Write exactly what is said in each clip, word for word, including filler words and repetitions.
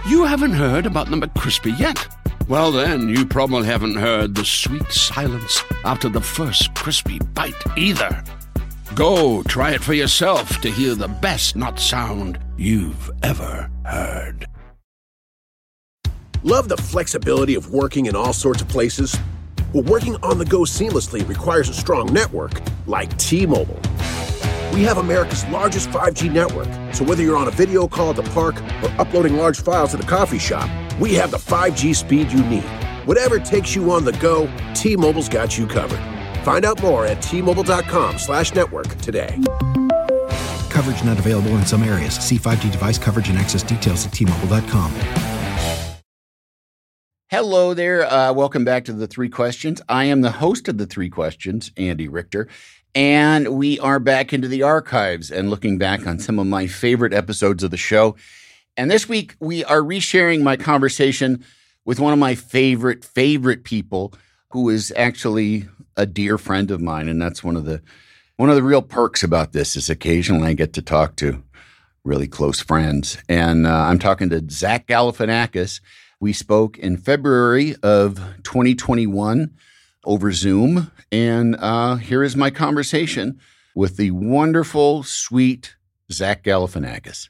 You haven't heard about the McCrispy yet? Well, then, you probably haven't heard the sweet silence after the first crispy bite either. Go try it for yourself to hear the best nut sound you've ever heard. Love the flexibility of working in all sorts of places? Well, working on the go seamlessly requires a strong network like T-Mobile. We have America's largest five G network, so whether you're on a video call at the park or uploading large files at a coffee shop, we have the five G speed you need. Whatever takes you on the go, T-Mobile's got you covered. Find out more at T-Mobile.com slash network today. Coverage not available in some areas. See five G device coverage and access details at T Mobile dot com. Hello there. Uh, welcome back to The Three Questions. I am the host of The Three Questions, Andy Richter, and we are back into the archives and looking back on some of my favorite episodes of the show. And this week, we are resharing my conversation with one of my favorite, favorite people who is actually a dear friend of mine. And that's one of the one of the real perks about this is occasionally I get to talk to really close friends. And uh, I'm talking to Zach Galifianakis. We spoke in February of twenty twenty-one over Zoom. And uh, here is my conversation with the wonderful, sweet Zach Galifianakis.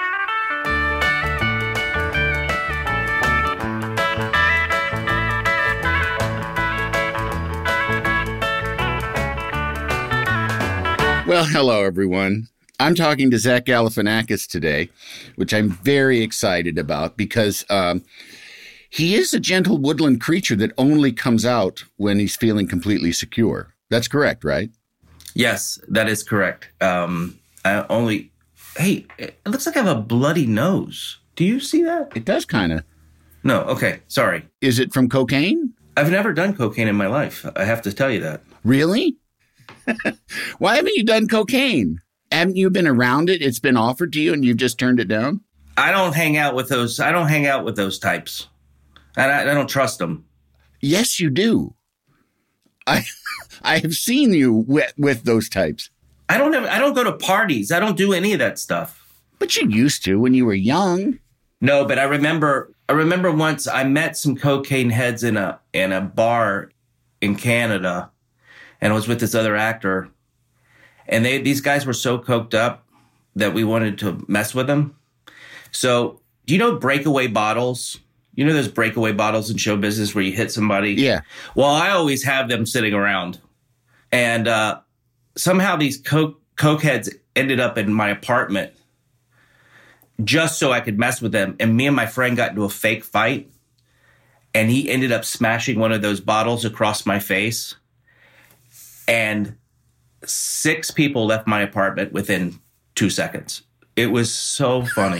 Well, hello, everyone. I'm talking to Zach Galifianakis today, which I'm very excited about because um, he is a gentle woodland creature that only comes out when he's feeling completely secure. That's correct, right? Yes, that is correct. Um, I only, hey, it looks like I have a bloody nose. Do you see that? It does kind of. No, okay, sorry. Is it from cocaine? I've never done cocaine in my life. I have to tell you that. Really? Why haven't you done cocaine? Haven't you been around it? It's been offered to you and you've just turned it down? I don't hang out with those. I don't hang out with those types. I, I don't trust them. Yes, you do. I I have seen you with, with those types. I don't have, I don't go to parties. I don't do any of that stuff. But you used to when you were young. No, but I remember I remember once I met some cocaine heads in a in a bar in Canada. And I was with this other actor, and they these guys were so coked up that we wanted to mess with them. So, do you know breakaway bottles? You know those breakaway bottles in show business where you hit somebody? Yeah. Well, I always have them sitting around. And uh, somehow these coke, coke heads ended up in my apartment just so I could mess with them. And me and my friend got into a fake fight, and he ended up smashing one of those bottles across my face. And six people left my apartment within two seconds. It was so funny.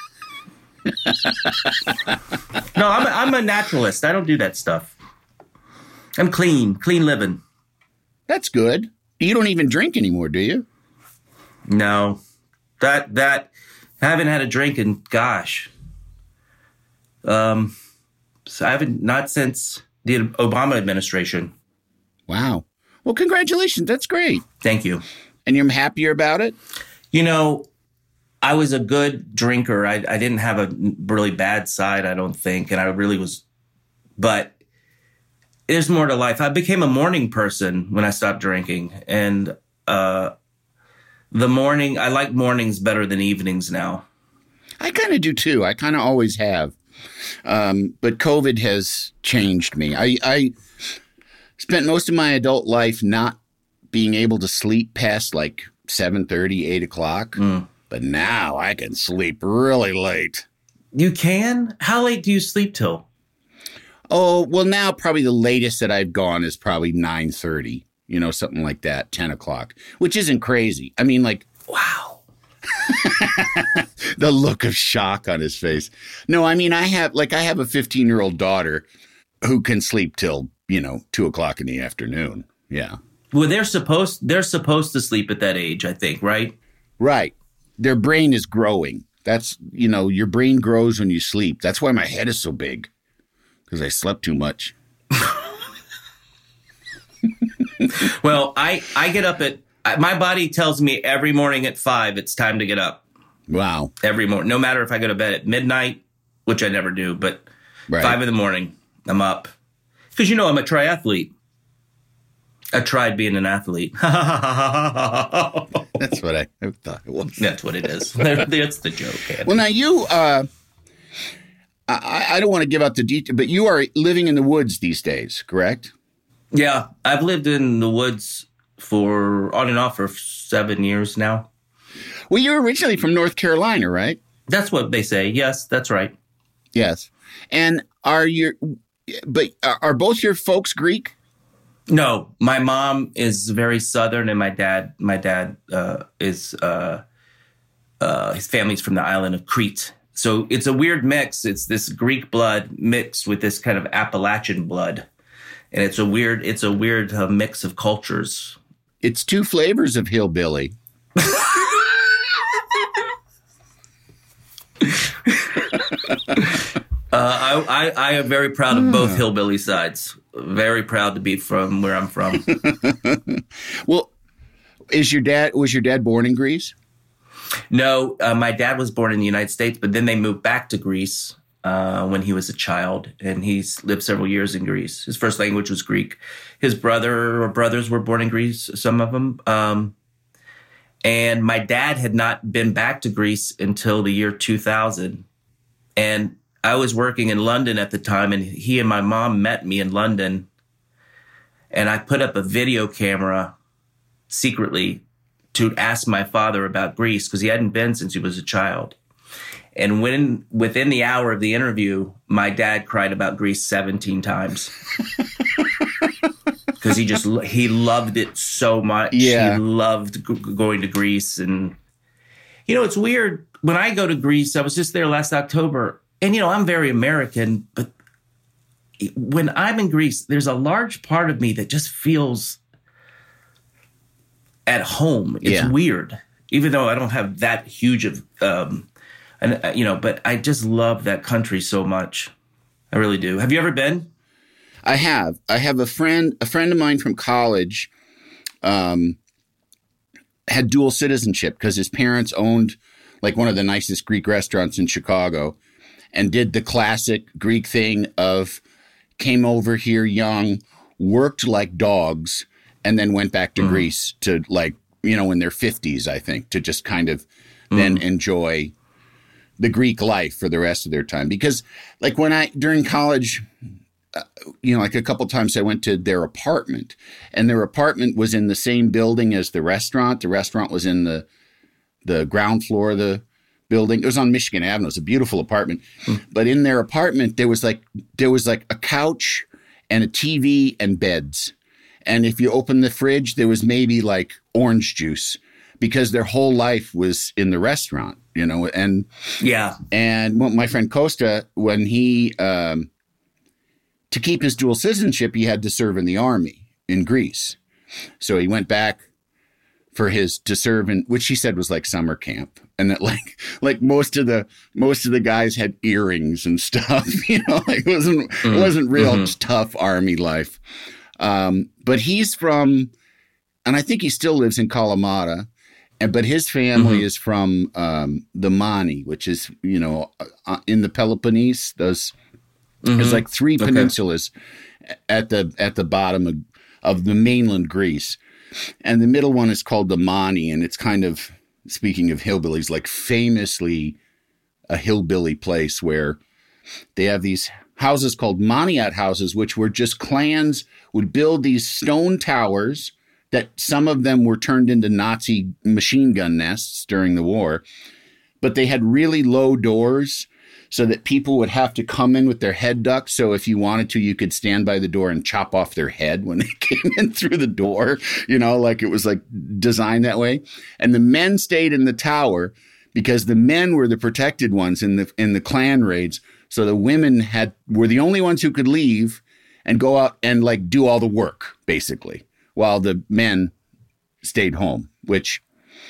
No, I'm a, I'm a naturalist. I don't do that stuff. I'm clean, clean living. That's good. You don't even drink anymore, do you? No. That, that, I haven't had a drink in, gosh. Um, so I haven't, not since the Obama administration. Wow. Well, congratulations. That's great. Thank you. And you're happier about it? You know, I was a good drinker. I, I didn't have a really bad side, I don't think. And I really was. But there's more to life. I became a morning person when I stopped drinking. And uh, the morning, I like mornings better than evenings now. I kind of do, too. I kind of always have. Um, but COVID has changed me. I... I spent most of my adult life not being able to sleep past like seven thirty, eight o'clock. Mm. But now I can sleep really late. You can? How late do you sleep till? Oh, well, now probably the latest that I've gone is probably nine thirty, you know, something like that, ten o'clock, which isn't crazy. I mean, like, wow. The look of shock on his face. No, I mean, I have like I have a fifteen-year-old daughter who can sleep till, you know, two o'clock in the afternoon. Yeah. Well, they're supposed they're supposed to sleep at that age, I think, right? Right. Their brain is growing. That's, you know, your brain grows when you sleep. That's why my head is so big, because I slept too much. Well, I, I get up at, my body tells me every morning at five, it's time to get up. Wow. Every morning, no matter if I go to bed at midnight, which I never do, but Right. five in the morning, I'm up. Because, you know, I'm a triathlete. I tried being an athlete. That's what I, I thought it was. That's what it is. That's the joke. Andy. Well, now you, uh, I, I don't want to give out the detail, but you are living in the woods these days, correct? Yeah, I've lived in the woods for on and off for seven years now. Well, you're originally from North Carolina, right? That's what they say. Yes, that's right. Yes. And are your, but are both your folks Greek? No, my mom is very Southern, and my dad, my dad uh, is uh, uh, his family's from the island of Crete. So it's a weird mix. It's this Greek blood mixed with this kind of Appalachian blood, and it's a weird, it's a weird uh, mix of cultures. It's two flavors of hillbilly. Uh, I, I, I am very proud of both hillbilly sides. Very proud to be from where I'm from. Well, is your dad was your dad born in Greece? No, uh, my dad was born in the United States, but then they moved back to Greece uh, when he was a child, and he's lived several years in Greece. His first language was Greek. His brother or brothers were born in Greece, some of them. Um, and my dad had not been back to Greece until the year two thousand. And I was working in London at the time, and he and my mom met me in London. And I put up a video camera secretly to ask my father about Greece because he hadn't been since he was a child. And when within the hour of the interview, my dad cried about Greece seventeen times because he just he loved it so much. Yeah. He loved g- going to Greece. And, you know, it's weird. When I go to Greece, I was just there last October. And, you know, I'm very American, but when I'm in Greece, there's a large part of me that just feels at home. It's Yeah. weird, even though I don't have that huge of, um, and uh, you know, but I just love that country so much. I really do. Have you ever been? I have. I have a friend, a friend of mine from college, um, had dual citizenship because his parents owned like one of the nicest Greek restaurants in Chicago, and did the classic Greek thing of came over here young, worked like dogs, and then went back to mm. Greece to like, you know, in their fifties, I think, to just kind of mm. then enjoy the Greek life for the rest of their time. Because like when I, during college, uh, you know, like a couple times I went to their apartment, and their apartment was in the same building as the restaurant. The restaurant was in the the ground floor of the building. It was on Michigan Avenue. It was a beautiful apartment. Mm. But in their apartment, there was like there was like a couch and a T V and beds. And if you open the fridge, there was maybe like orange juice because their whole life was in the restaurant, you know. And yeah. And my friend Costa, when he um, to keep his dual citizenship, he had to serve in the army in Greece. So he went back for his to serve in, which he said was like summer camp, and that like like most of the most of the guys had earrings and stuff, you know, like it wasn't mm. it wasn't real mm-hmm. tough army life. Um, but he's from, and I think he still lives in Kalamata, and but his family mm-hmm. is from um, the Mani, which is you know uh, in the Peloponnese. Those mm-hmm. there's like three okay. peninsulas at the at the bottom of, of the mainland Greece. And the middle one is called the Mani, and it's kind of, speaking of hillbillies, like famously a hillbilly place where they have these houses called Maniat houses, which were just clans would build these stone towers that some of them were turned into Nazi machine gun nests during the war. But they had really low doors so that people would have to come in with their head ducked. So if you wanted to, you could stand by the door and chop off their head when they came in through the door, you know, like it was like designed that way. And the men stayed in the tower because the men were the protected ones in the in the clan raids. So the women had were the only ones who could leave and go out and like do all the work, basically, while the men stayed home, which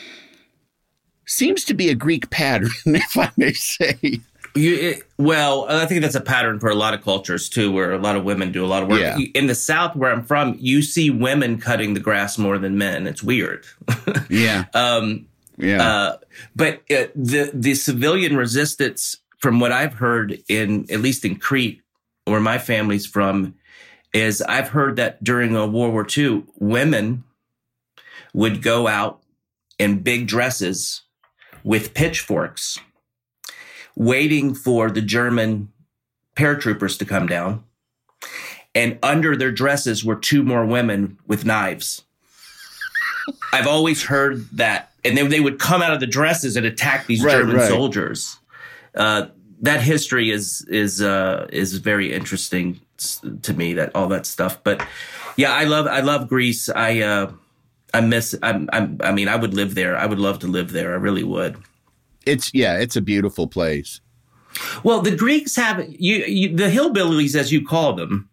seems to be a Greek pattern, if I may say. You, it, well, I think that's a pattern for a lot of cultures, too, where a lot of women do a lot of work. Yeah. In the South, where I'm from, you see women cutting the grass more than men. It's weird. Yeah. um, yeah. Uh, but uh, the, the civilian resistance from what I've heard in, at least in Crete, where my family's from, is I've heard that during uh, World War Two, women would go out in big dresses with pitchforks, waiting for the German paratroopers to come down. And under their dresses were two more women with knives. I've always heard that. And then they would come out of the dresses and attack these right, German right. soldiers. Uh, that history is is uh, is very interesting to me. That all that stuff. But yeah, I love I love Greece. I uh, I miss. I'm, I'm, I mean, I would live there. I would love to live there. I really would. It's yeah, it's a beautiful place. Well, the Greeks have you, you the hillbillies, as you call them.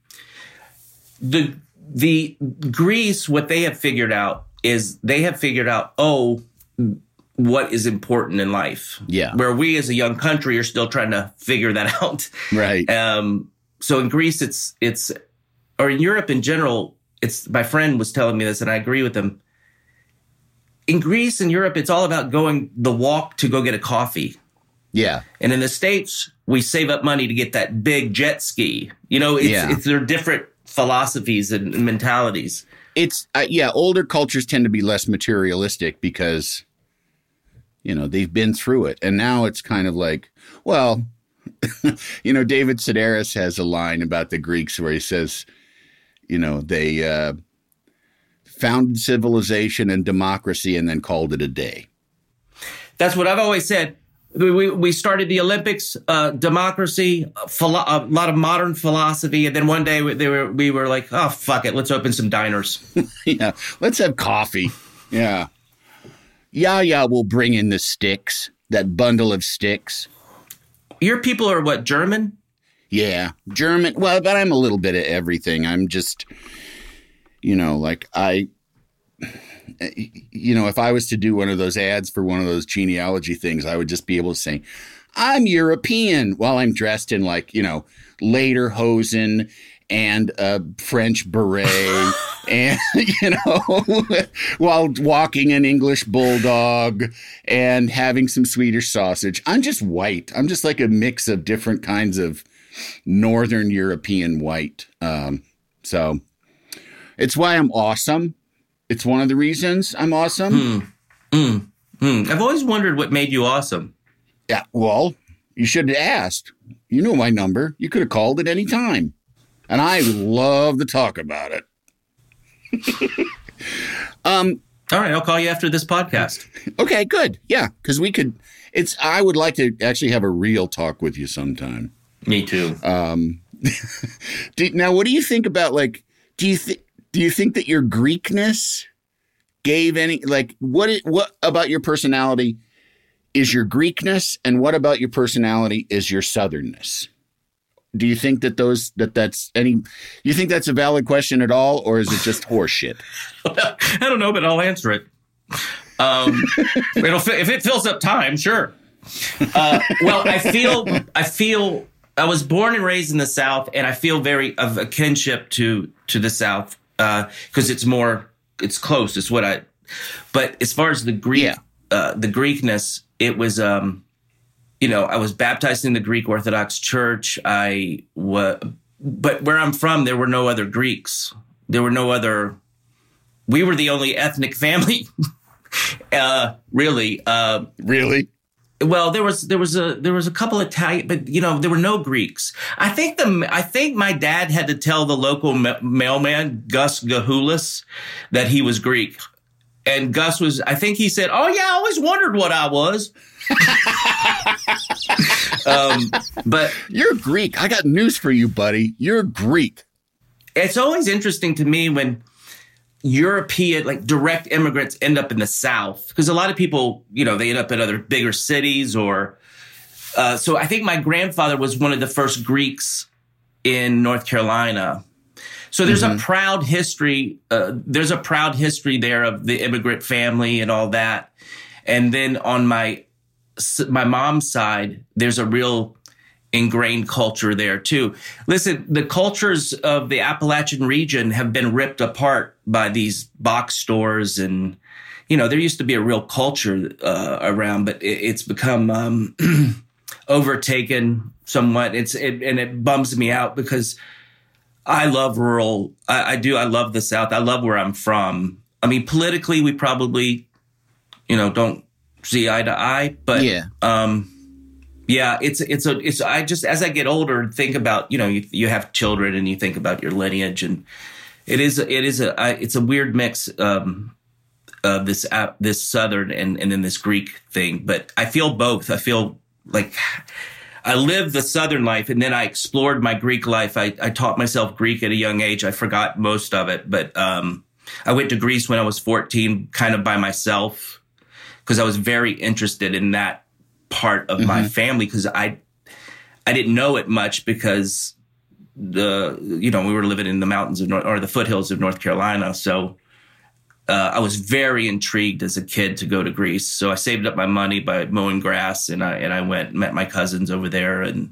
The the Greece, what they have figured out is they have figured out, oh, what is important in life. Yeah. Where we as a young country are still trying to figure that out. Right. Um, so in Greece, it's, it's, or in Europe in general, it's, my friend was telling me this and I agree with him. In Greece and Europe, it's all about going the walk to go get a coffee. Yeah. And in the States, we save up money to get that big jet ski. You know, it's, Yeah. it's they're different philosophies and mentalities. It's uh, yeah, older cultures tend to be less materialistic because, you know, they've been through it. And now it's kind of like, well, you know, David Sedaris has a line about the Greeks where he says, you know, they uh, founded civilization and democracy and then called it a day. That's what I've always said. We we started the Olympics, uh, democracy, philo- a lot of modern philosophy, and then one day we, they were we were like, oh fuck it, let's open some diners. Yeah, let's have coffee. Yeah, yeah, yeah. We'll bring in the sticks, that bundle of sticks. Your people are what, German? Yeah, German. Well, but I'm a little bit of everything. I'm just, you know, like I. You know, if I was to do one of those ads for one of those genealogy things, I would just be able to say, I'm European while I'm dressed in like, you know, lederhosen and a French beret and, you know, while walking an English bulldog and having some Swedish sausage. I'm just white. I'm just like a mix of different kinds of Northern European white. Um, so it's why I'm awesome. It's one of the reasons I'm awesome. Mm, mm, mm. I've always wondered what made you awesome. Yeah, well, you should have asked. You know my number. You could have called at any time. And I love to talk about it. um, All right, I'll call you after this podcast. Okay, good. Yeah, because we could, it's, I would like to actually have a real talk with you sometime. Me too. Um, do, now, what do you think about, like, do you think, Do you think that your Greekness gave any, like, what it, what about your personality is your Greekness, and what about your personality is your Southernness? Do you think that those, that that's any, you think that's a valid question at all, or is it just horseshit? I don't know, but I'll answer it. Um, it'll, if it fills up time, sure. Uh, well, I feel, I feel, I was born and raised in the South, and I feel very of a kinship to, to the South. Because uh, it's more, it's close. It's what I. But as far as the Greek, yeah. uh, the Greekness, it was, um, you know, I was baptized in the Greek Orthodox Church. I was, but where I'm from, there were no other Greeks. There were no other. We were the only ethnic family, uh, really. Uh, really. Well, there was there was a there was a couple Italian, but you know there were no Greeks. I think the I think my dad had to tell the local ma- mailman Gus Gahulis that he was Greek, and Gus was. I think he said, "Oh yeah, I always wondered what I was." um, but you're Greek. I got news for you, buddy. You're Greek. It's always interesting to me when European, like direct immigrants end up in the South, because a lot of people, you know, they end up in other bigger cities or, uh, so I think my grandfather was one of the first Greeks in North Carolina. So there's mm-hmm. a proud history, uh, there's a proud history there of the immigrant family and all that. And then on my, my mom's side, there's a real ingrained culture there too. Listen, the cultures of the Appalachian region have been ripped apart by these box stores, and you know there used to be a real culture uh, around, but it, it's become um, overtaken somewhat. It's it, and it bums me out because I love rural. I, I do. I love the South. I love where I'm from. I mean, politically, we probably, you know, don't see eye to eye. But yeah, um, yeah, it's it's a it's. I just as I get older, think about you know you, you have children and you think about your lineage, and it is it is a I, it's a weird mix um, of this uh, this Southern and and then this Greek thing. But I feel both. I feel like I lived the Southern life, and then I explored my Greek life. I, I taught myself Greek at a young age. I forgot most of it, but um, I went to Greece when I was fourteen, kind of by myself, because I was very interested in that part of mm-hmm. my family, because I I didn't know it much because the you know we were living in the mountains of North, or the foothills of North Carolina, so. Uh, I was very intrigued as a kid to go to Greece, so I saved up my money by mowing grass, and I and I went and met my cousins over there, and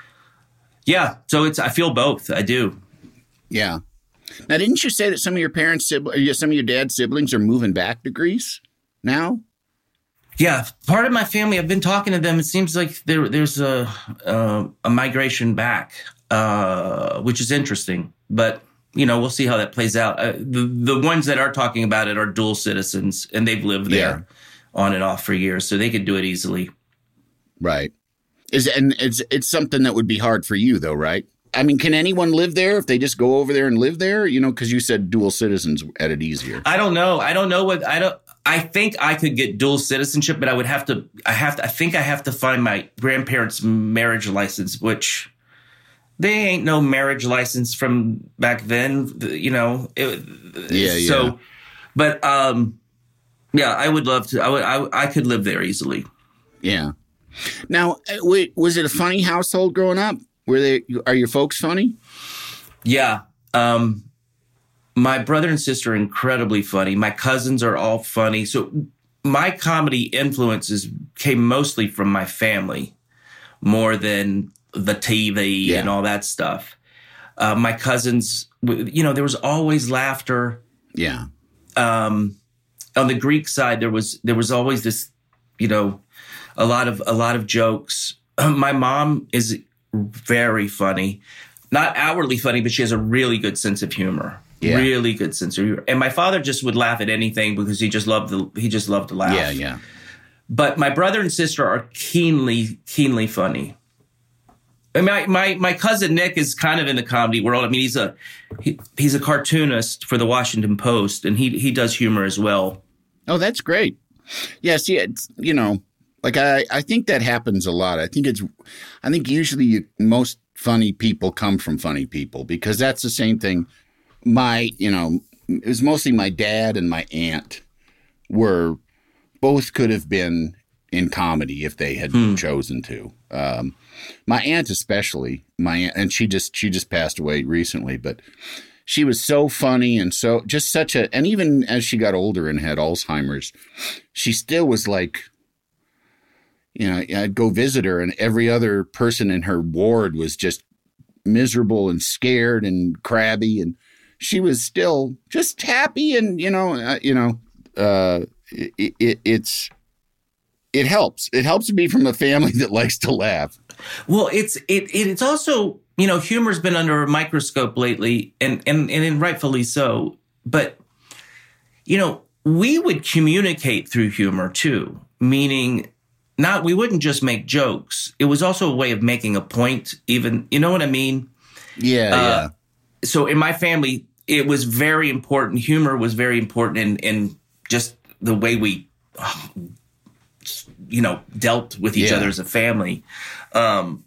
yeah, so it's I feel both. I do. Yeah. Now, didn't you say that some of your parents, some of your dad's siblings, are moving back to Greece now? Yeah, part of my family. I've been talking to them. It seems like there there's a a, a migration back, uh, which is interesting, but. You know, we'll see how that plays out. Uh, the the ones that are talking about it are dual citizens, and they've lived there yeah. on and off for years, so they could do it easily. Right. Is and it's it's something that would be hard for you, though, right? I mean, can anyone live there if they just go over there and live there? You know, because you said dual citizens had it easier. I don't know. I don't know what I don't. I think I could get dual citizenship, but I would have to. I have to. I think I have to find my grandparents' marriage license, which. They ain't no marriage license from back then, you know. It, yeah, yeah. So, but um, yeah, I would love to. I would. I, I could live there easily. Yeah. Now, wait, was it a funny household growing up? Were they? Are your folks funny? Yeah. Um, my brother and sister are incredibly funny. My cousins are all funny. So my comedy influences came mostly from my family, more than. The T V yeah. and all that stuff. Uh, my cousins, you know, there was always laughter. Yeah. Um, on the Greek side, there was there was always this, you know, a lot of a lot of jokes. My mom is very funny, not outwardly funny, but she has a really good sense of humor. Yeah. Really good sense of humor. And my father just would laugh at anything because he just loved the he just loved to laugh. Yeah, yeah. But my brother and sister are keenly keenly funny. I mean, my, my my cousin Nick is kind of in the comedy world. I mean, he's a he, he's a cartoonist for the Washington Post, and he he does humor as well. Oh, that's great. Yeah, see, it's, you know, like I, I think that happens a lot. I think it's, I think usually you, most funny people come from funny people, because that's the same thing. My, you know, it was mostly my dad and my aunt were both could have been in comedy if they had hmm. chosen to. Um, my aunt especially, my aunt, and she just she just passed away recently, but she was so funny and so just such a, and even as she got older and had Alzheimer's, she still was like, you know, I'd go visit her and every other person in her ward was just miserable and scared and crabby, and she was still just happy, and you know, uh, you know, uh, it, it, it's. It helps. It helps to be from a family that likes to laugh. Well, it's it, it it's also, you know, humor's been under a microscope lately, and, and and rightfully so. But, you know, we would communicate through humor too, meaning not we wouldn't just make jokes. It was also a way of making a point. Even, you know what I mean? Yeah, uh, yeah. So in my family, it was very important. Humor was very important in in just the way we. Oh, you know, dealt with each yeah. other as a family. Um,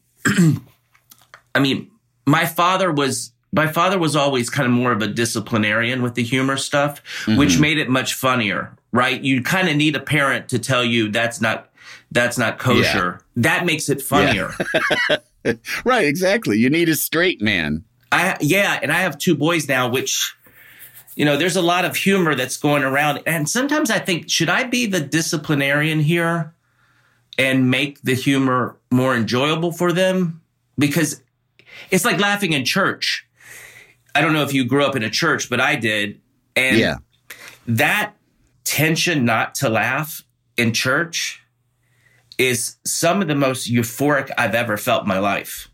I mean, my father was, my father was always kind of more of a disciplinarian with the humor stuff, mm-hmm. which made it much funnier, right? You kind of need a parent to tell you that's not, that's not kosher. Yeah. That makes it funnier. Yeah. Right. Exactly. You need a straight man. I, yeah. And I have two boys now, which, you know, there's a lot of humor that's going around. And sometimes I think, should I be the disciplinarian here and make the humor more enjoyable for them? Because it's like laughing in church. I don't know if you grew up in a church, but I did. And yeah. that tension not to laugh in church is some of the most euphoric I've ever felt in my life.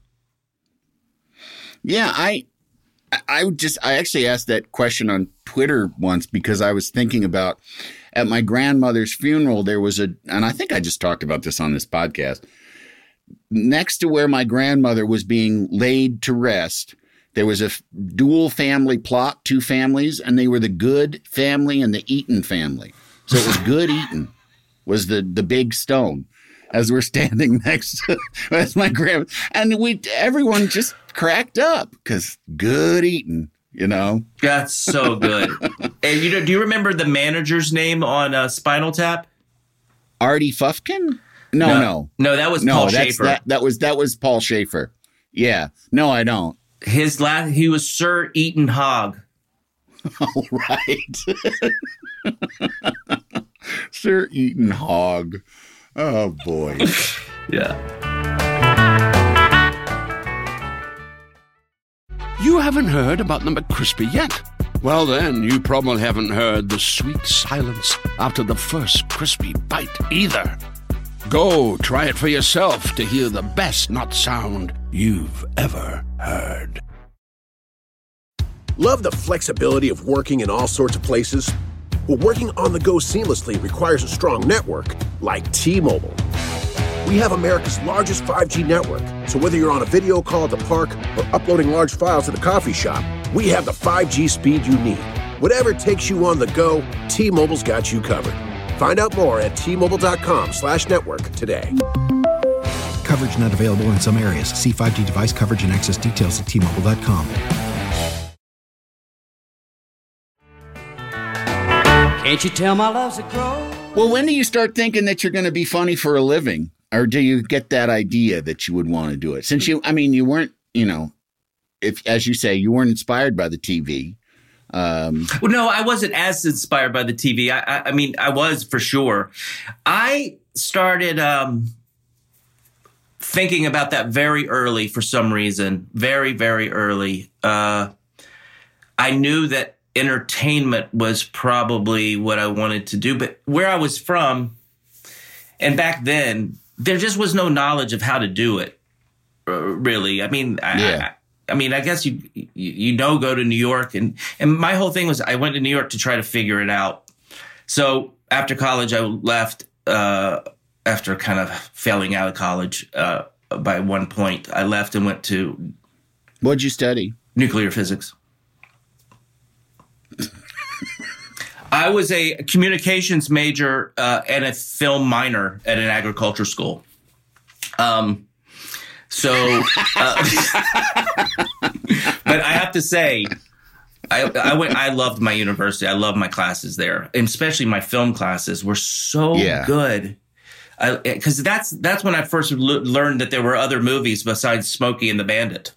Yeah, I I would just I actually asked that question on Twitter once because I was thinking about at my grandmother's funeral there was a, and I think I just talked about this on this podcast, next to where my grandmother was being laid to rest, there was a f- dual family plot, two families, and they were the Good family and the Eaton family. So it was Good Eaton was the the big stone as we're standing next to that's my grandma. And we everyone just cracked up because Good Eaton, you know. That's so good. And you know, do you remember the manager's name on uh, Spinal Tap? Artie Fufkin? No, no. No, no that was no, Paul that's, Schaefer. That, that was that was Paul Schaefer. Yeah. No, I don't. His last he was Sir Eaton Hogg. All right. Sir Eaton Hogg. Oh, boy. Yeah. You haven't heard about the McCrispy yet? Well, then, you probably haven't heard the sweet silence after the first crispy bite either. Go try it for yourself to hear the best nut sound you've ever heard. Love the flexibility of working in all sorts of places? Well, working on the go seamlessly requires a strong network like T-Mobile. We have America's largest five G network, so whether you're on a video call at the park or uploading large files at the coffee shop, we have the five G speed you need. Whatever takes you on the go, T-Mobile's got you covered. Find out more at T-Mobile.com slash network today. Coverage not available in some areas. See five G device coverage and access details at T Mobile dot com. Can't you tell my love's a crow? Well, when do you start thinking that you're going to be funny for a living? Or do you get that idea that you would want to do it? Since you, I mean, you weren't, you know, if, as you say, you weren't inspired by the T V. Um, well, no, I wasn't as inspired by the T V. I, I, I mean, I was for sure. I started um, thinking about that very early for some reason, very, very early. Uh, I knew that entertainment was probably what I wanted to do, but where I was from, and back then, there just was no knowledge of how to do it. Uh, really, I mean, yeah. I, I mean, I guess you, you you know go to New York, and and my whole thing was I went to New York to try to figure it out. So after college, I left. Uh, after kind of failing out of college, uh, by one point, I left and went to. What'd you study? Nuclear physics. I was a communications major uh, and a film minor at an agriculture school. Um, so, uh, but I have to say, I, I went. I loved my university. I loved my classes there, and especially my film classes were so yeah. good. Because that's that's when I first l- learned that there were other movies besides Smokey and the Bandit.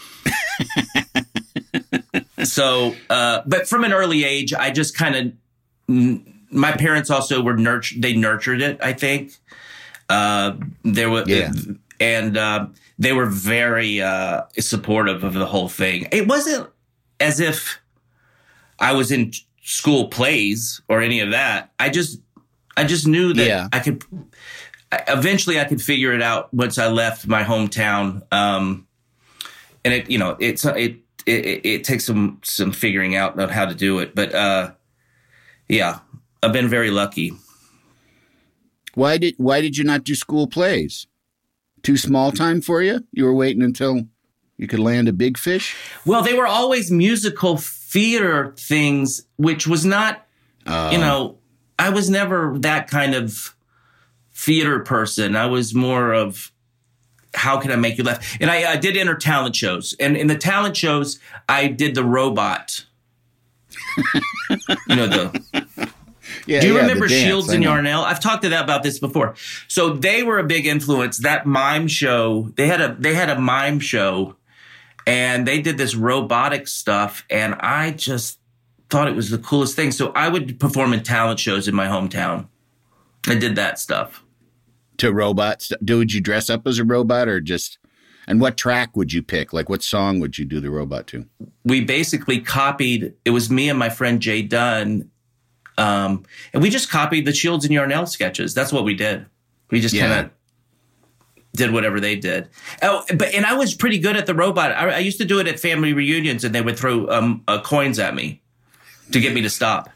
So, uh, but from an early age, I just kind of, my parents also were nurtured, they nurtured it, I think. Uh, there were, yeah. and uh, they were very uh, supportive of the whole thing. It wasn't as if I was in school plays or any of that. I just, I just knew that yeah. I could, eventually I could figure it out once I left my hometown. Um, and it, you know, it's, it, It, it, it takes some some figuring out on how to do it. But, uh, yeah, I've been very lucky. Why did why did you not do school plays? Too small time for you? You were waiting until you could land a big fish? Well, they were always musical theater things, which was not, uh, you know, I was never that kind of theater person. I was more of, how can I make you laugh? And I, I did enter talent shows. And in the talent shows, I did the robot. you know, the... Yeah, Do you yeah, remember dance, Shields and Yarnell? I've talked to that about this before. So they were a big influence. That mime show, they had a they had a mime show, and they did this robotic stuff, and I just thought it was the coolest thing. So I would perform in talent shows in my hometown. I did that stuff. To robots? Would you dress up as a robot or just, and what track would you pick? Like what song would you do the robot to? We basically copied, it was me and my friend Jay Dunn, um, and we just copied the Shields and Yarnell sketches. That's what we did. We just Yeah. kind of did whatever they did. Oh, but and I was pretty good at the robot. I, I used to do it at family reunions, and they would throw um, uh, coins at me to get me to stop.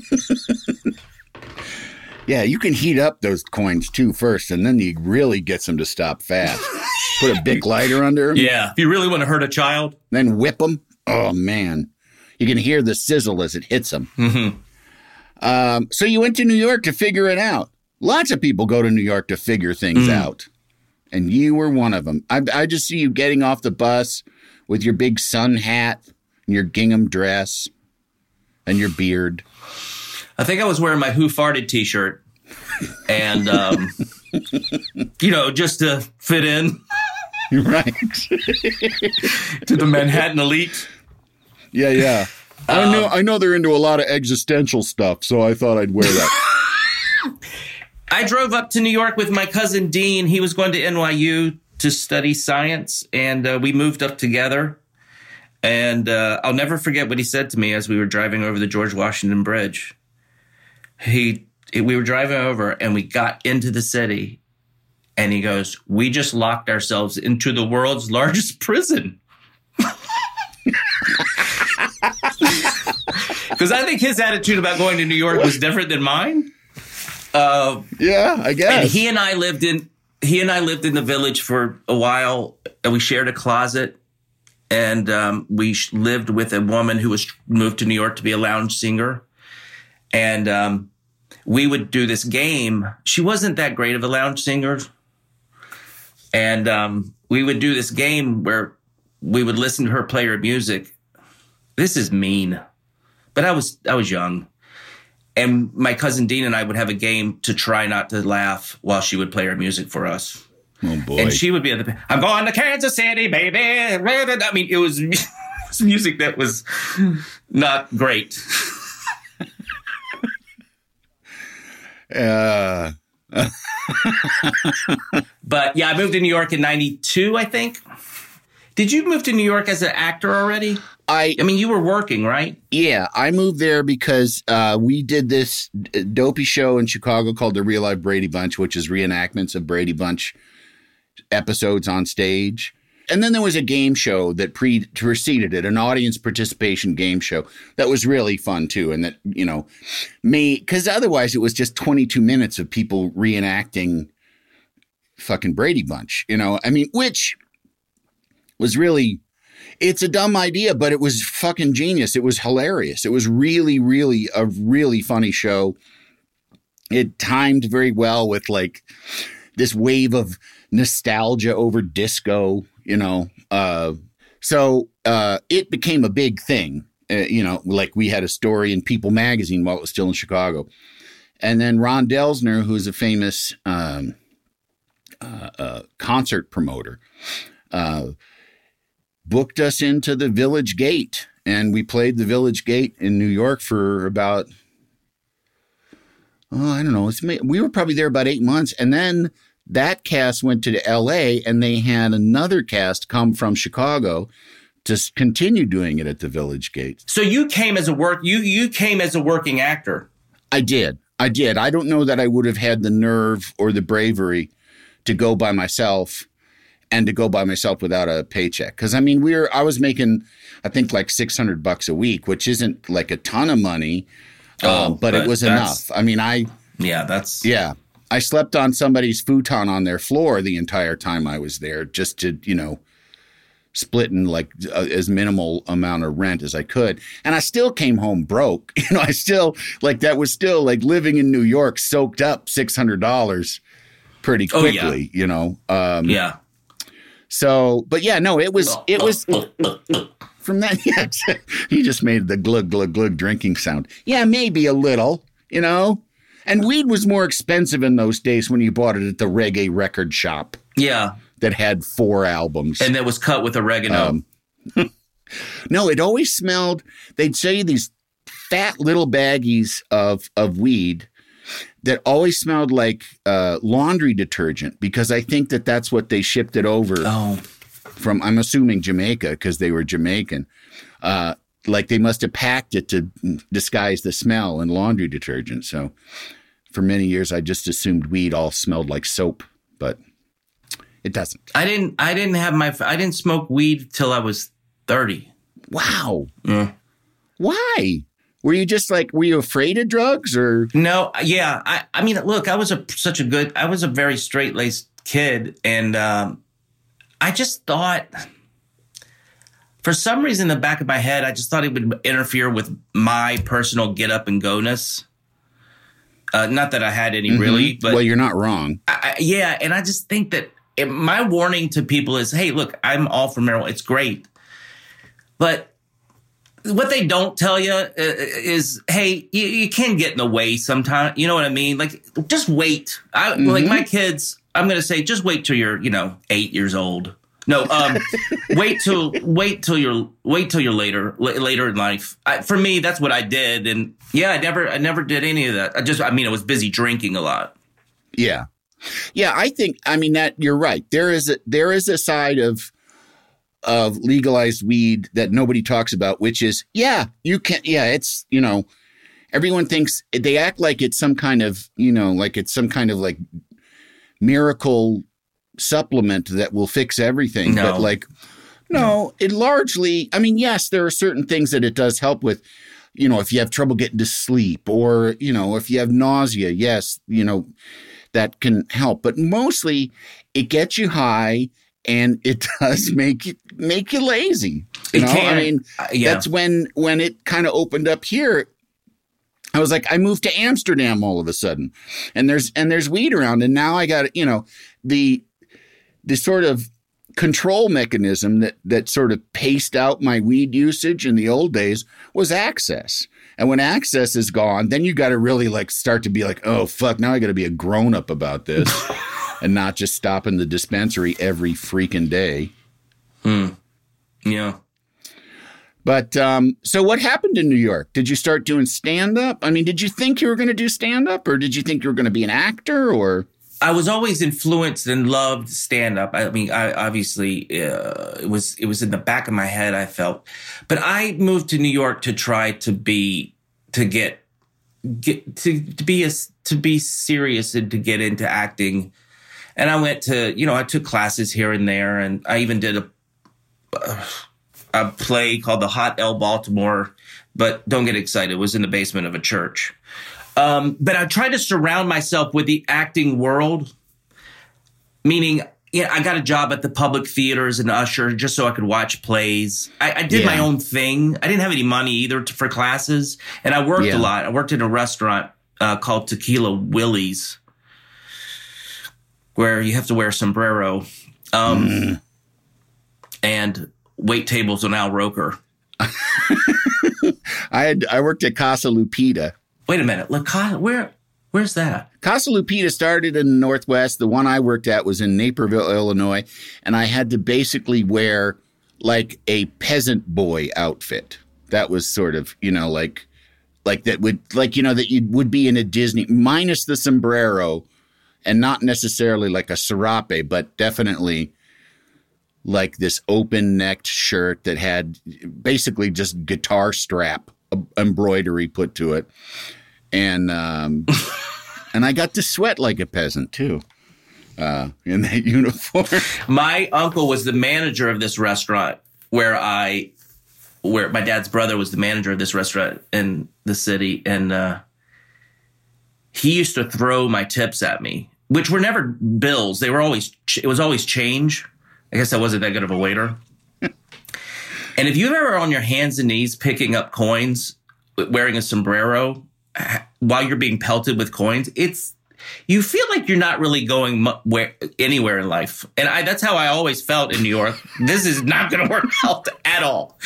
Yeah, you can heat up those coins too first, and then you really get them to stop fast. Put a big lighter under them. Yeah, if you really want to hurt a child, Then whip them. Oh, man. You can hear the sizzle as it hits them. Mm-hmm. Um, so you went to New York to figure it out. Lots of people go to New York to figure things Mm. out. And you were one of them. I, I just see you getting off the bus with your big sun hat and your gingham dress and your beard. I think I was wearing my Who Farted t-shirt. And, um, you know, just to fit in Right. to the Manhattan elite. Yeah, yeah. I know I know they're into a lot of existential stuff, so I thought I'd wear that. I drove up to New York with my cousin Dean. He was going to N Y U to study science, and uh, we moved up together. And uh, I'll never forget what he said to me as we were driving over the George Washington Bridge. He, we were driving over, and we got into the city, and he goes, "We just locked ourselves into the world's largest prison." Because I think his attitude about going to New York was different than mine. Uh, Yeah, I guess. and he and I lived in he and I lived in the Village for a while, and we shared a closet. And um, we sh- lived with a woman who was moved to New York to be a lounge singer. And um, we would do this game. She wasn't that great of a lounge singer. And um, we would do this game where we would listen to her play her music. This is mean. But I was I was young. And my cousin Dean and I would have a game to try not to laugh while she would play her music for us. Oh, boy. And she would be at the, I'm going to Kansas City, baby. I mean, it was, it was music that was not great. Uh, But yeah, I moved to New York in ninety-two, I think. Did you move to New York as an actor already? I I mean, you were working, right? Yeah, I moved there because uh, we did this dopey show in Chicago called the Real Life Brady Bunch, which is reenactments of Brady Bunch episodes on stage. And then there was a game show that pre- preceded it, an audience participation game show that was really fun too. And that, you know, me, because otherwise it was just twenty-two minutes of people reenacting fucking Brady Bunch, you know, I mean, which was really, it's a dumb idea, but it was fucking genius. It was hilarious. It was really, really a really funny show. It timed very well with like this wave of nostalgia over disco, you know. Uh, so uh, it became a big thing, uh, you know, like we had a story in People magazine while it was still in Chicago. And then Ron Delsner, who's a famous um, uh, uh, concert promoter, uh, booked us into the Village Gate. And we played the Village Gate in New York for about, oh, I don't know. It's, we were probably there about eight months. And then that cast went to L A, and they had another cast come from Chicago to continue doing it at the Village Gate. So you came as a work, you, you came as a working actor. I did. I did. I don't know that I would have had the nerve or the bravery to go by myself and to go by myself without a paycheck. Because, I mean, we were, I was making, I think, like six hundred bucks a week, which isn't like a ton of money, Oh, um, but, but it was that's- enough. I mean, I, Yeah, that's. yeah, I slept on somebody's futon on their floor the entire time I was there just to, you know, split in like uh, as minimal amount of rent as I could. And I still came home broke. You know, I still, like, that was still like living in New York soaked up six hundred dollars pretty Oh, yeah. quickly, you know. Um, Yeah. So, but yeah, no, it was, it was from that. Yeah, he just made the glug, glug, glug drinking sound. Yeah, maybe a little, you know. And weed was more expensive in those days when you bought it at the reggae record shop Yeah. that had four albums. And that was cut with oregano. Um, no, it always smelled, they'd sell you these fat little baggies of, of weed that always smelled like uh, laundry detergent, because I think that that's what they shipped it over oh. from, I'm assuming Jamaica, because they were Jamaican. Uh, like they must have packed it to disguise the smell in laundry detergent. So for many years, I just assumed weed all smelled like soap, but it doesn't. I didn't. I didn't have my. I didn't smoke weed till I was thirty. Wow. Yeah. Why? Were you just like, were you afraid of drugs or? No. Yeah. I. I mean, look. I was a such a good. I was a very straight laced kid, and um, I just thought, for some reason, in the back of my head, I just thought it would interfere with my personal get up and go ness. Uh, not that I had any mm-hmm. really, but well, you're not wrong. I, yeah, and I just think that it, my warning to people is, hey, look, I'm all for marijuana. It's great, but what they don't tell you uh, is, hey, you, you can get in the way sometimes. You know what I mean? Like, just wait. I, mm-hmm. Like my kids, I'm going to say, just wait till you're, you know, eight years old. No, um, wait till wait till you're wait till you're later l- later in life. I, for me, that's what I did, and yeah, I never I never did any of that. I just, I mean, I was busy drinking a lot. Yeah, yeah. I think, I mean, that you're right. There is a there is a side of of legalized weed that nobody talks about, which is, yeah, you can, yeah, it's, you know, everyone thinks, they act like it's some kind of, you know, like it's some kind of like miracle supplement that will fix everything. No. But like, no, it largely, I mean, yes, there are certain things that it does help with, you know, if you have trouble getting to sleep or, you know, if you have nausea, yes, you know, that can help. But mostly it gets you high and it does make you, make you lazy. You it know, can. I mean, uh, yeah. that's when, when it kind of opened up here. I was like, I moved to Amsterdam all of a sudden and there's, and there's weed around. And now I got, you know, the, the sort of control mechanism that, that sort of paced out my weed usage in the old days was access. And when access is gone, then you got to really like start to be like, oh, fuck, now I got to be a grown up about this and not just stop in the dispensary every freaking day. Hmm. Yeah. But um, so what happened in New York? Did you start doing stand up? I mean, did you think you were going to do stand up or did you think you were going to be an actor or? I was always influenced and loved stand up. I mean, I obviously uh, it was it was in the back of my head, I felt. But I moved to New York to try to be to get get to, to be a, to be serious and to get into acting. And I went to, you know, I took classes here and there, and I even did a a play called The Hot L Baltimore, but don't get excited, it was in the basement of a church. Um, but I tried to surround myself with the acting world, meaning, yeah, I got a job at the public theater as an usher just so I could watch plays. I, I did yeah. my own thing. I didn't have any money either to, for classes, and I worked yeah. a lot. I worked in a restaurant uh, called Tequila Willie's, where you have to wear a sombrero um, mm. and wait tables on Al Roker. I had I worked at Casa Lupita. Wait a minute. La Casa, where, where's that? Casa Lupita started in the Northwest. The one I worked at was in Naperville, Illinois. And I had to basically wear like a peasant boy outfit. That was sort of, you know, like, like that would, like, you know, that you would be in a Disney, minus the sombrero and not necessarily like a serape, but definitely like this open necked shirt that had basically just guitar strap embroidery put to it. And um, and I got to sweat like a peasant, too, uh, in that uniform. My uncle was the manager of this restaurant where I, where my dad's brother was the manager of this restaurant in the city. And uh, he used to throw my tips at me, which were never bills. They were always, it was always change. I guess I wasn't that good of a waiter. And if you've ever on your hands and knees picking up coins, wearing a sombrero while you're being pelted with coins, it's you feel like you're not really going mu- where, anywhere in life. And I, that's how I always felt in New York. This is not going to work out at all.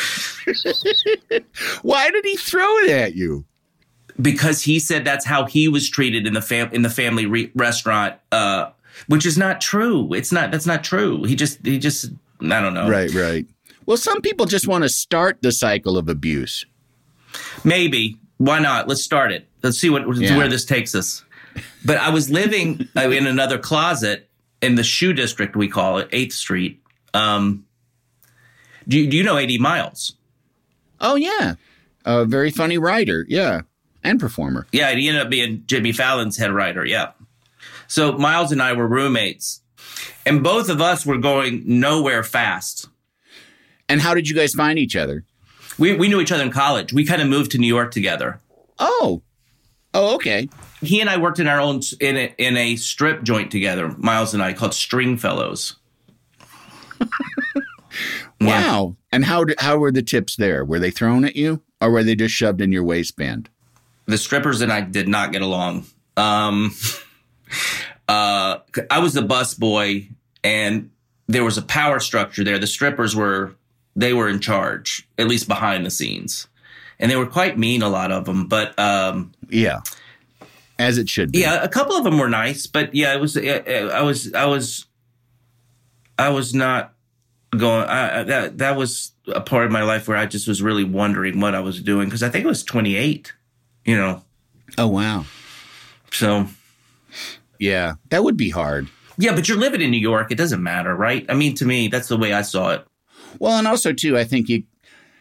Why did he throw it at you? Because he said that's how he was treated in the fam- in the family re- restaurant, uh, which is not true. It's not. That's not true. He just he just I don't know. Right, right. Well, some people just want to start the cycle of abuse. Maybe. Why not? Let's start it. Let's see what yeah. where this takes us. But I was living in another closet in the shoe district, we call it, eighth Street. Um, do, you, do you know eighty Miles? Oh, yeah. A very funny writer. Yeah. And performer. Yeah, he ended up being Jimmy Fallon's head writer, yeah. So Miles and I were roommates, and both of us were going nowhere fast. And how did you guys find each other? We we knew each other in college. We kind of moved to New York together. Oh. Oh, okay. He and I worked in our own in a, in a strip joint together, Miles and I, called Stringfellows. Wow. And how did, how were the tips there? Were they thrown at you, or were they just shoved in your waistband? The strippers and I did not get along. Um, uh, I was the bus boy, and there was a power structure there. The strippers were, they were in charge, at least behind the scenes. And they were quite mean, a lot of them. But um, yeah, as it should be. Yeah, a couple of them were nice. But yeah, it was, I was, I was, I was not going, I, that, that was a part of my life where I just was really wondering what I was doing. Because I think it was twenty-eight. You know. Oh, wow. So. Yeah, that would be hard. Yeah, but you're living in New York. It doesn't matter, right? I mean, to me, that's the way I saw it. Well, and also, too, I think you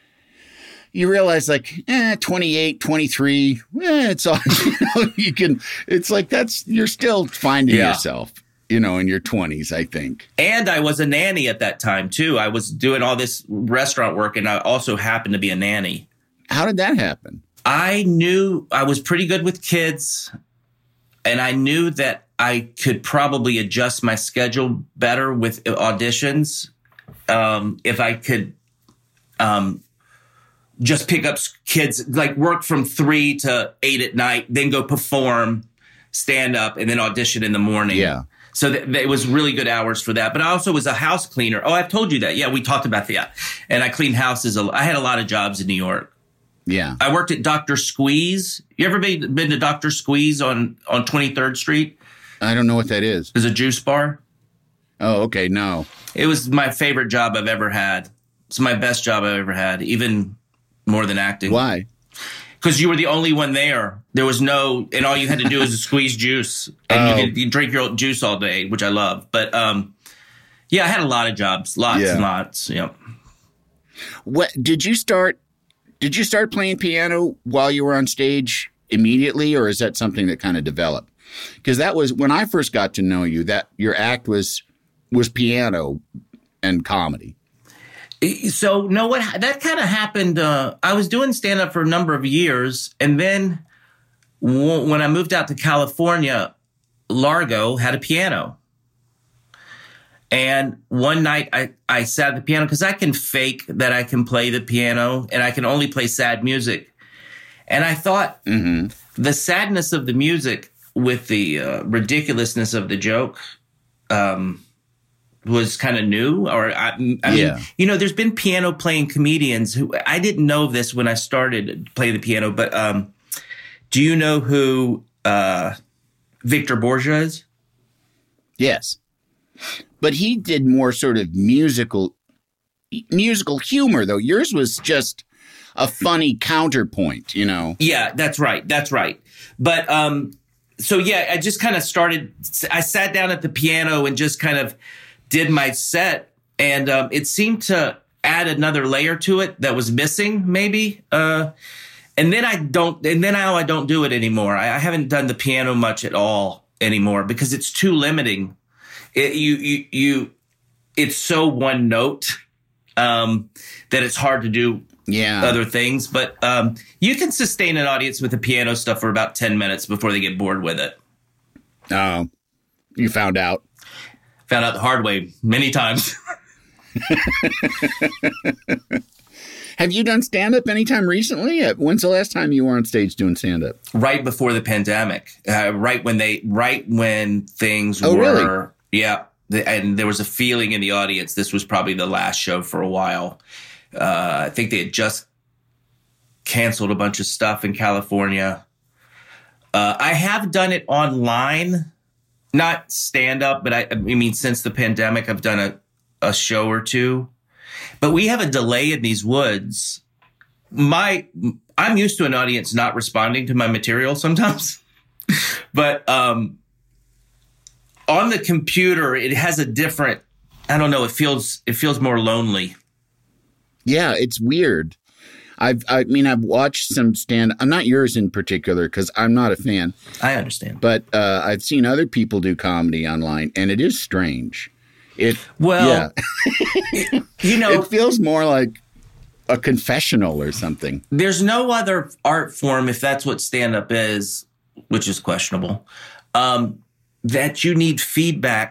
you realize, like, eh, twenty-eight, twenty-three, eh, it's all, you know, you can, it's like that's, you're still finding yeah. yourself, you know, in your twenties, I think. And I was a nanny at that time, too. I was doing all this restaurant work, and I also happened to be a nanny. How did that happen? I knew I was pretty good with kids, and I knew that I could probably adjust my schedule better with auditions um, if I could um, just pick up kids, like work from three to eight at night, then go perform, stand up, and then audition in the morning. Yeah. So th- th- it was really good hours for that. But I also was a house cleaner. Oh, I've told you that. Yeah, we talked about that. And I cleaned houses. I had a lot of jobs in New York. Yeah. I worked at Doctor Squeeze. You ever been, been to Doctor Squeeze on, on twenty-third Street? I don't know what that is. There's a juice bar. Oh, okay. No. It was my favorite job I've ever had. It's my best job I've ever had, even more than acting. Why? Because you were the only one there. There was no, and all you had to do was squeeze juice. And Oh. you could you drink your juice all day, which I love. But um, yeah, I had a lot of jobs. Lots Yeah. and lots. Yep. What did you start? Did you start playing piano while you were on stage immediately, or is that something that kind of developed? Because that was when I first got to know you. That your act was was piano and comedy. So, no, what that kind of happened. Uh, I was doing stand up for a number of years. And then w- when I moved out to California, Largo had a piano. And one night I, I sat at the piano because I can fake that I can play the piano and I can only play sad music. And I thought Mm-hmm. the sadness of the music with the uh, ridiculousness of the joke um, was kind of new. Or I, I Yeah. mean, you know, there's been piano playing comedians who I didn't know this when I started playing the piano. But um, do you know who uh, Victor Borgia is? Yes. But he did more sort of musical musical humor, though. Yours was just a funny counterpoint, you know. Yeah, that's right. That's right. But um, so, yeah, I just kind of started. I sat down at the piano and just kind of did my set. And um, it seemed to add another layer to it that was missing, maybe. Uh, and then I don't. And then now I don't do it anymore. I, I haven't done the piano much at all anymore because it's too limiting. It, you, you, you, it's so one note um, that it's hard to do Yeah. other things. But um, you can sustain an audience with the piano stuff for about ten minutes before they get bored with it. Oh, you found out. Found out the hard way many times. Have you done stand-up anytime recently? When's the last time you were on stage doing stand-up? Right before the pandemic, uh, right when they, right when things Oh, were, really? yeah. The, and there was a feeling in the audience. This was probably the last show for a while. Uh, I think they had just canceled a bunch of stuff in California. Uh, I have done it online, not stand up, but I, I mean, since the pandemic, I've done a, a show or two. But we have a delay in these woods. My, I'm used to an audience not responding to my material sometimes, but um, on the computer, it has a different. I don't know. It feels it feels more lonely. Yeah, it's weird. I've, I mean, I've watched some stand. I'm not yours in particular because I'm not a fan. I understand, but uh, I've seen other people do comedy online, and it is strange. It well, yeah. you know, it feels more like a confessional or something. There's no other art form, if that's what stand-up is, which is questionable, um, that you need feedback.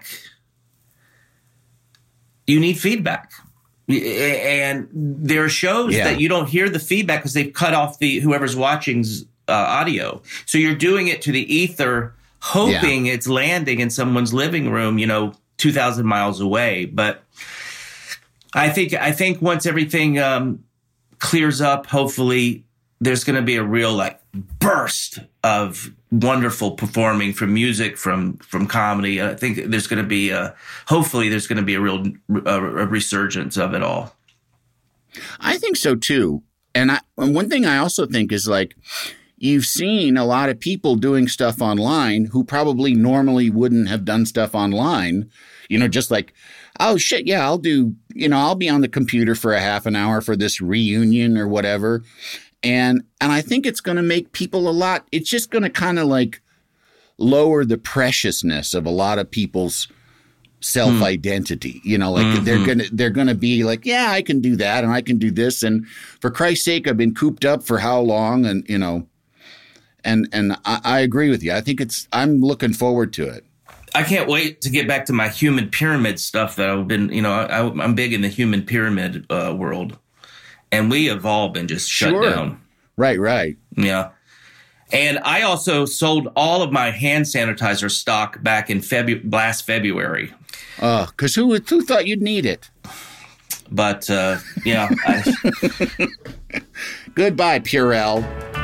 You need feedback. And there are shows yeah. that you don't hear the feedback because they've cut off the whoever's watching's uh, audio. So you're doing it to the ether, hoping yeah. it's landing in someone's living room, you know, two thousand miles away. But I think I think once everything um, clears up, hopefully there's going to be a real like burst of wonderful performing from music, from from comedy. I think there's going to be a hopefully there's going to be a real a, a resurgence of it all. I think so too. And I, and one thing I also think is like you've seen a lot of people doing stuff online who probably normally wouldn't have done stuff online. You know, just like, oh shit, yeah, I'll do. You know, I'll be on the computer for a half an hour for this reunion or whatever. And and I think it's going to make people a lot. It's just going to kind of like lower the preciousness of a lot of people's self identity. You know, like mm-hmm. they're gonna they're gonna be like, yeah, I can do that and I can do this. And for Christ's sake, I've been cooped up for how long? And you know, and and I, I agree with you. I think it's. I'm looking forward to it. I can't wait to get back to my human pyramid stuff that I've been. You know, I, I'm big in the human pyramid uh, world. And we have all been just shut sure. down. Right, right. Yeah. And I also sold all of my hand sanitizer stock back in Febu- last February. Oh, uh, because who, who thought you'd need it? But, uh, yeah. I... Goodbye, Purell.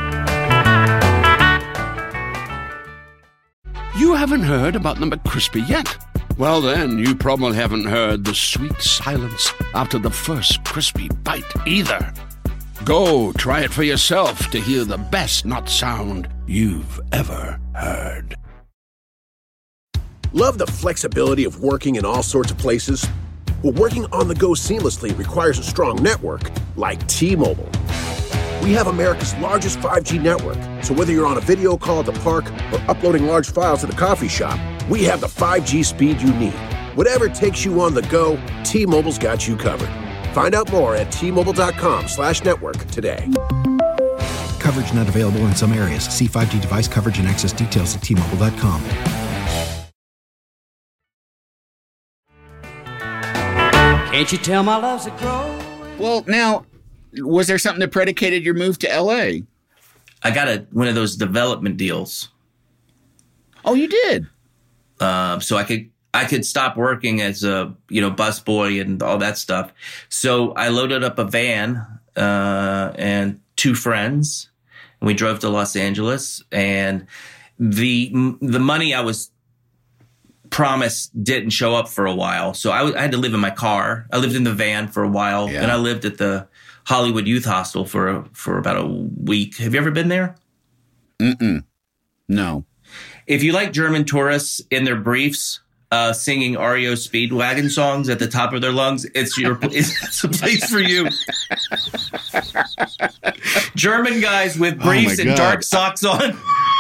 You haven't heard about the McCrispy yet? Well, then, you probably haven't heard the sweet silence after the first crispy bite either. Go try it for yourself to hear the best nut sound you've ever heard. Love the flexibility of working in all sorts of places? Well, working on the go seamlessly requires a strong network like T-Mobile. We have America's largest five G network, so whether you're on a video call at the park or uploading large files at a coffee shop, we have the five G speed you need. Whatever takes you on the go, T-Mobile's got you covered. Find out more at T-Mobile.com slash network today. Coverage not available in some areas. See five G device coverage and access details at T Mobile dot com. Can't you tell my love's a crow? Well, now, was there something that predicated your move to L A? I got a, one of those development deals. Oh, you did? Uh, so I could I could stop working as a you know busboy and all that stuff. So I loaded up a van uh, and two friends, and we drove to Los Angeles. And the the money I was promised didn't show up for a while, so I, w- I had to live in my car. I lived in the van for a while, yeah. and I lived at the Hollywood Youth Hostel for a, for about a week. Have you ever been there? Mm-mm. No. If you like German tourists in their briefs uh, singing R E O Speedwagon songs at the top of their lungs, it's your it's a place for you. German guys with briefs oh and dark socks on.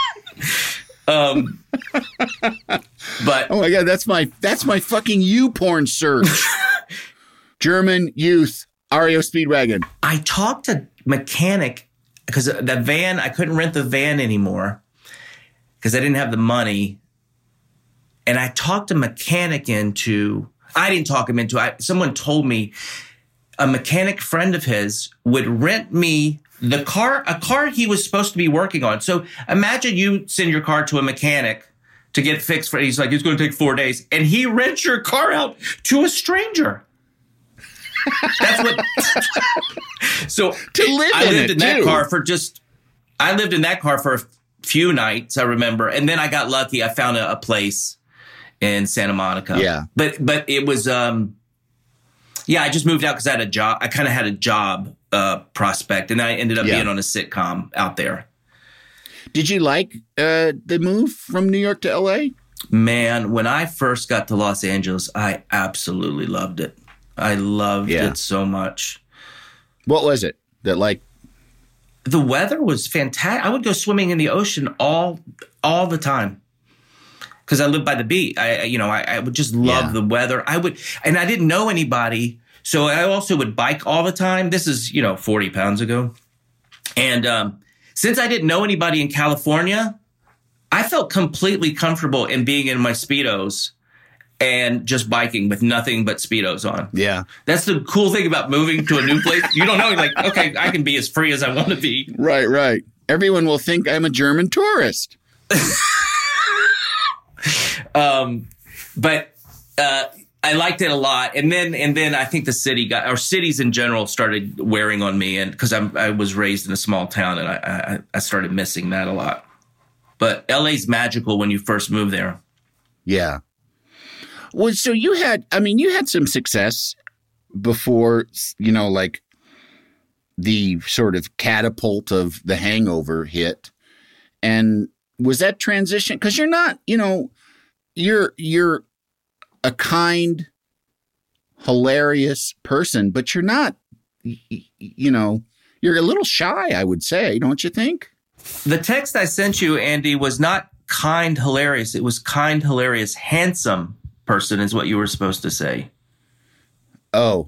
um, but oh my god, that's my that's my fucking YouPorn search. German youth R E O Speedwagon. I talked to mechanic because the van I couldn't rent the van anymore. Because I didn't have the money. And I talked a mechanic into, I didn't talk him into, I, someone told me a mechanic friend of his would rent me the car, a car he was supposed to be working on. So imagine you send your car to a mechanic to get fixed for, he's like, it's going to take four days. And he rents your car out to a stranger. That's what. So to live I in lived it in that too. car for just, I lived in that car for a few nights, I remember. And then I got lucky. I found a, a place in Santa Monica. Yeah. But but it was, um, yeah, I just moved out because I had a job. I kind of had a job uh, prospect. And I ended up yeah. being on a sitcom out there. Did you like uh, the move from New York to L A? Man, when I first got to Los Angeles, I absolutely loved it. I loved yeah. it so much. What was it that like the weather was fantastic. I would go swimming in the ocean all all the time because I live by the beach. I, you know, I, I would just love Yeah. the weather. I would, and I didn't know anybody, so I also would bike all the time. This is, you know, forty pounds ago, and um, since I didn't know anybody in California, I felt completely comfortable in being in my Speedos and just biking with nothing but Speedos on. Yeah. That's the cool thing about moving to a new place. You don't know, like, okay, I can be as free as I want to be. Right, right. Everyone will think I'm a German tourist. Um, but uh, I liked it a lot. And then and then I think the city got, or cities in general started wearing on me. And because I was raised in a small town and I, I, I started missing that a lot. But L A's magical when you first move there. Yeah. Well, so you had, I mean, you had some success before, you know, like the sort of catapult of The Hangover hit. And was that transition? Because you're not, you know, you're, you're a kind, hilarious person, but you're not, you know, you're a little shy, I would say, don't you think? The text I sent you, Andy, was not kind, hilarious. It was kind, hilarious, handsome person is what you were supposed to say. Oh,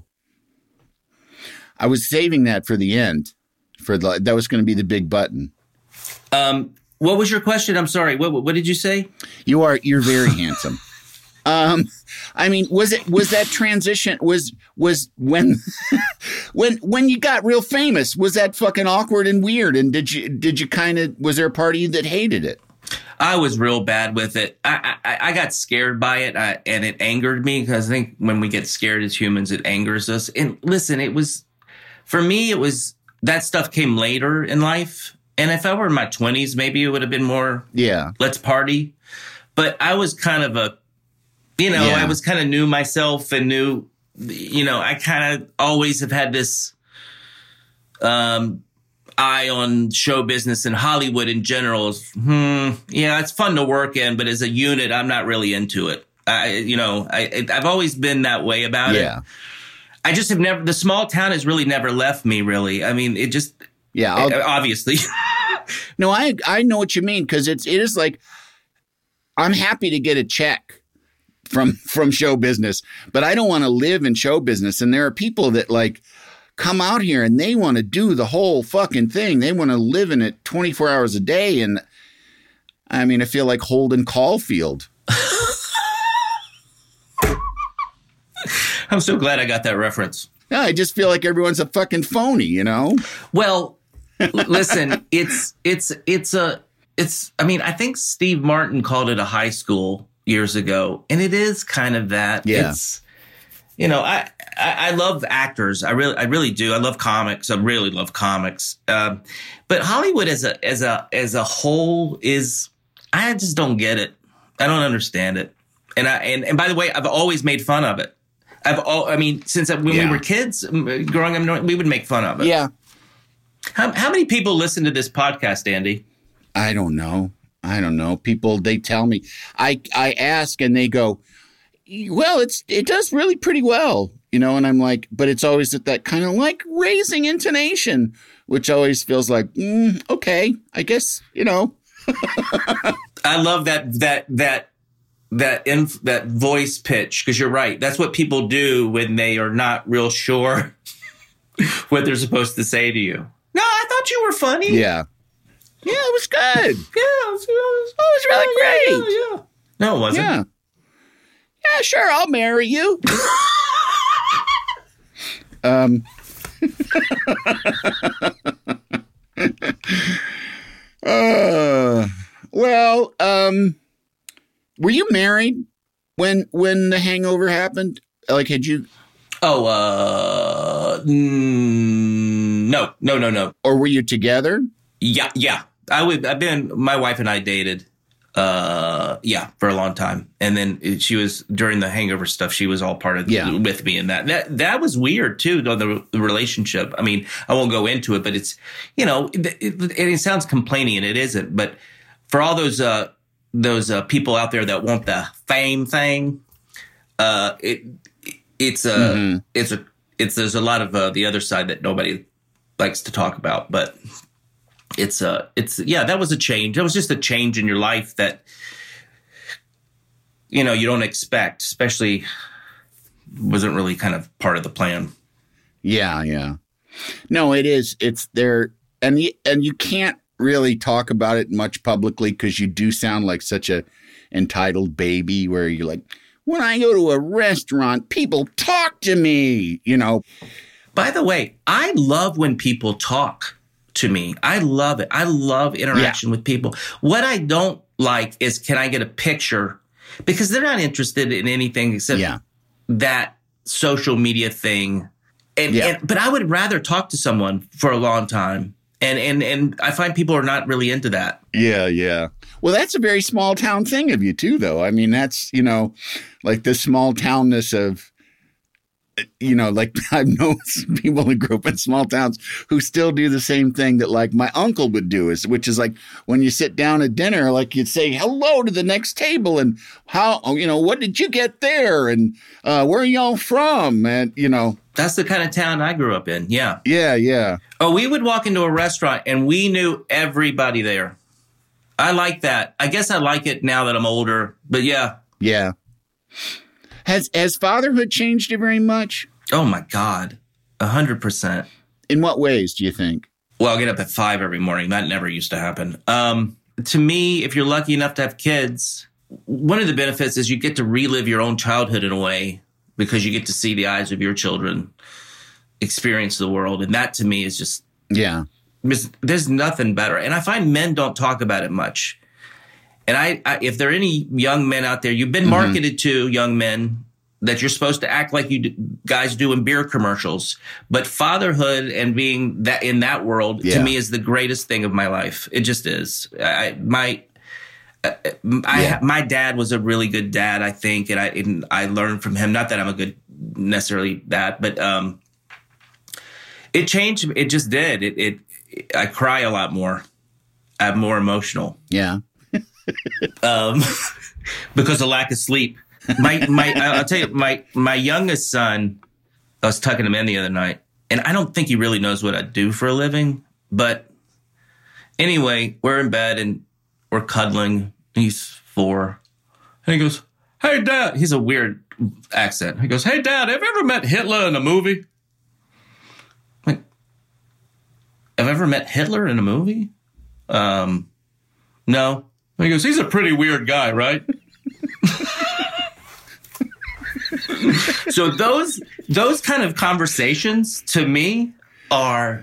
I was saving that for the end. For the that was going to be the big button. Um, what was your question? I'm sorry. What what did you say? You are you're very handsome. Um, I mean, was it was that transition was was when when when you got real famous? Was that fucking awkward and weird? And did you did you kind of was there a part of you that hated it? I was real bad with it. I I, I got scared by it, I, and it angered me because I think when we get scared as humans, it angers us. And listen, it was for me. It was that stuff came later in life, and if I were in my twenties, maybe it would have been more. Yeah, let's party. But I was kind of a, you know, yeah. I was kind of new myself and knew, you know, I kind of always have had this um. eye on show business and Hollywood in general. Hmm, yeah, it's fun to work in, but as a unit, I'm not really into it. I, you know, I, I've always been that way about yeah. it. I just have never, the small town has really never left me, really. I mean, it just, yeah, I'll, obviously. No, I I know what you mean because it's it is like I'm happy to get a check from from show business, but I don't want to live in show business. And there are people that like come out here and they want to do the whole fucking thing. They want to live in it twenty-four hours a day. And I mean, I feel like Holden Caulfield. I'm so glad I got that reference. Yeah, I just feel like everyone's a fucking phony, you know? Well, l- listen, it's, it's, it's a, it's, I mean, I think Steve Martin called it a high school years ago, and it is kind of that. Yeah. It's, you know, I, I, I love actors. I really, I really do. I love comics. I really love comics. Um, but Hollywood as a, as a, as a whole is, I just don't get it. I don't understand it. And I, and, and by the way, I've always made fun of it. I've all, I mean, since when Yeah. we were kids growing up, we would make fun of it. Yeah. How, how many people listen to this podcast, Andy? I don't know. I don't know. People, they tell me, I, I ask and they go, well, it's it does really pretty well, you know, and I'm like, but it's always at that kind of like raising intonation, which always feels like, mm, okay, I guess, you know. I love that that that that inf- that voice pitch because you're right. That's what people do when they are not real sure what they're supposed to say to you. No, I thought you were funny. Yeah. Yeah, it was good. Yeah, it was, it was, Oh, it was really yeah, great. yeah, yeah. No, it wasn't. Yeah. Yeah, sure, I'll marry you. um. uh, well, um, were you married when when The Hangover happened? Like, had you, Oh, uh, mm, no, no, no, no. or were you together? Yeah, yeah. I would. I've been. My wife and I dated. Uh, yeah, for a long time, and then she was during the Hangover stuff. She was all part of Yeah. with me in that. That that was weird too. Though the, the relationship. I mean, I won't go into it, but it's you know, it, it, it sounds complaining, and it isn't. But for all those uh those uh, people out there that want the fame thing, uh, it it's a Mm-hmm. it's a it's there's a lot of uh, the other side that nobody likes to talk about, but. it's a, it's, yeah, that was a change. That was just a change in your life that, you know, you don't expect, especially wasn't really kind of part of the plan. Yeah, yeah. No, it is. It's there. And, y- and you can't really talk about it much publicly because you do sound like such a entitled baby where you're like, when I go to a restaurant, people talk to me, you know. By the way, I love when people talk to me. I love it. I love interaction yeah. with people. What I don't like is, can I get a picture? Because they're not interested in anything except yeah. that social media thing. And, yeah. and but I would rather talk to someone for a long time. And and and I find people are not really into that. Yeah, yeah. Well, that's a very small town thing of you too, though. I mean, that's, you know, like the small townness of, you know, like I've known people who grew up in small towns who still do the same thing that like my uncle would do, is which is like when you sit down at dinner, like you'd say hello to the next table and how, you know, what did you get there? And uh, where are y'all from? And, you know, that's the kind of town I grew up in. Yeah. Yeah. Yeah. Oh, we would walk into a restaurant and we knew everybody there. I like that. I guess I like it now that I'm older, but yeah. Yeah. Has has fatherhood changed you very much? Oh, my God. A hundred percent. In what ways do you think? Well, I'll get up at five every morning. That never used to happen. Um, to me, if you're lucky enough to have kids, one of the benefits is you get to relive your own childhood in a way because you get to see the eyes of your children experience the world. And that to me is just, yeah, there's, there's nothing better. And I find men don't talk about it much. And I, I if there are any young men out there, you've been marketed mm-hmm. to, young men, that you're supposed to act like you do, guys do in beer commercials. But fatherhood and being that in that world, yeah. to me, is the greatest thing of my life. It just is. I, my I, yeah. my dad was a really good dad, I think, and I and I learned from him. Not that I'm a good necessarily dad, but um, it changed. It just did. It, it, it. I cry a lot more. I'm more emotional. Yeah. um, because of lack of sleep. My my. I'll tell you, my my youngest son. I was tucking him in the other night, and I don't think he really knows what I do for a living. But anyway, we're in bed and we're cuddling. He's four, and he goes, "Hey, Dad." He's a weird accent. He goes, "Hey, Dad, have you ever met Hitler in a movie?" Like, have I ever met Hitler in a movie? Um, no. And he goes, "He's a pretty weird guy, right?" So those those kind of conversations to me are,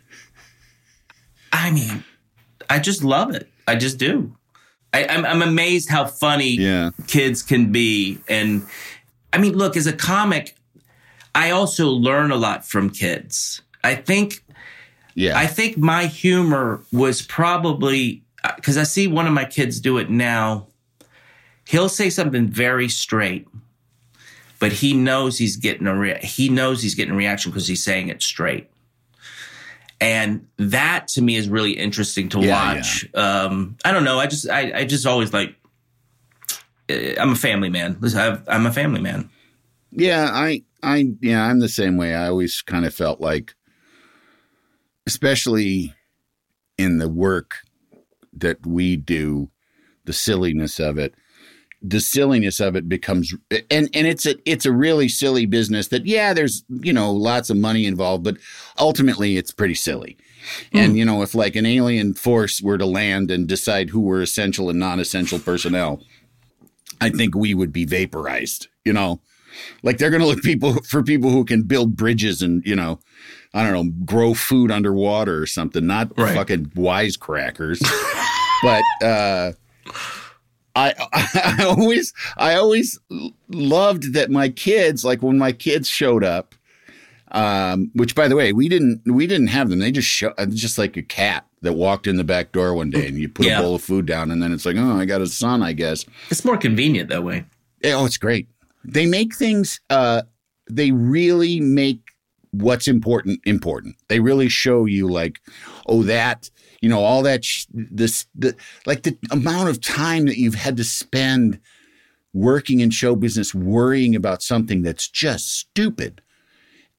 I mean, I just love it. I just do. I, I'm, I'm amazed how funny yeah. kids can be. And I mean, look, as a comic, I also learn a lot from kids. I think, yeah. I think my humor was probably, because I see one of my kids do it now. He'll say something very straight, but he knows he's getting a rea- he knows he's getting a reaction because he's saying it straight. And that to me is really interesting to yeah, watch. Yeah. Um, I don't know. I just I, I just always like. I'm a family man. Listen, I'm a family man. Yeah, I I yeah, I'm the same way. I always kind of felt like, especially in the work that we do, the silliness of it. The silliness of it becomes, and, and it's a it's a really silly business that, yeah, there's, you know, lots of money involved, but ultimately it's pretty silly. Mm. And, you know, if like an alien force were to land and decide who were essential and non-essential personnel, I think we would be vaporized, you know, like they're going to look people for people who can build bridges and, you know, I don't know, grow food underwater or something, not right. fucking wisecrackers. But, uh, I, I always, I always loved that my kids, like when my kids showed up, um, which by the way, we didn't, we didn't have them. They just show, just like a cat that walked in the back door one day and you put yeah. a bowl of food down and then it's like, oh, I got a son, I guess. It's more convenient that way. Oh, it's great. They make things, uh, they really make what's important, important. They really show you like, oh, that, you know, all that, sh- this, the, like the amount of time that you've had to spend working in show business, worrying about something that's just stupid.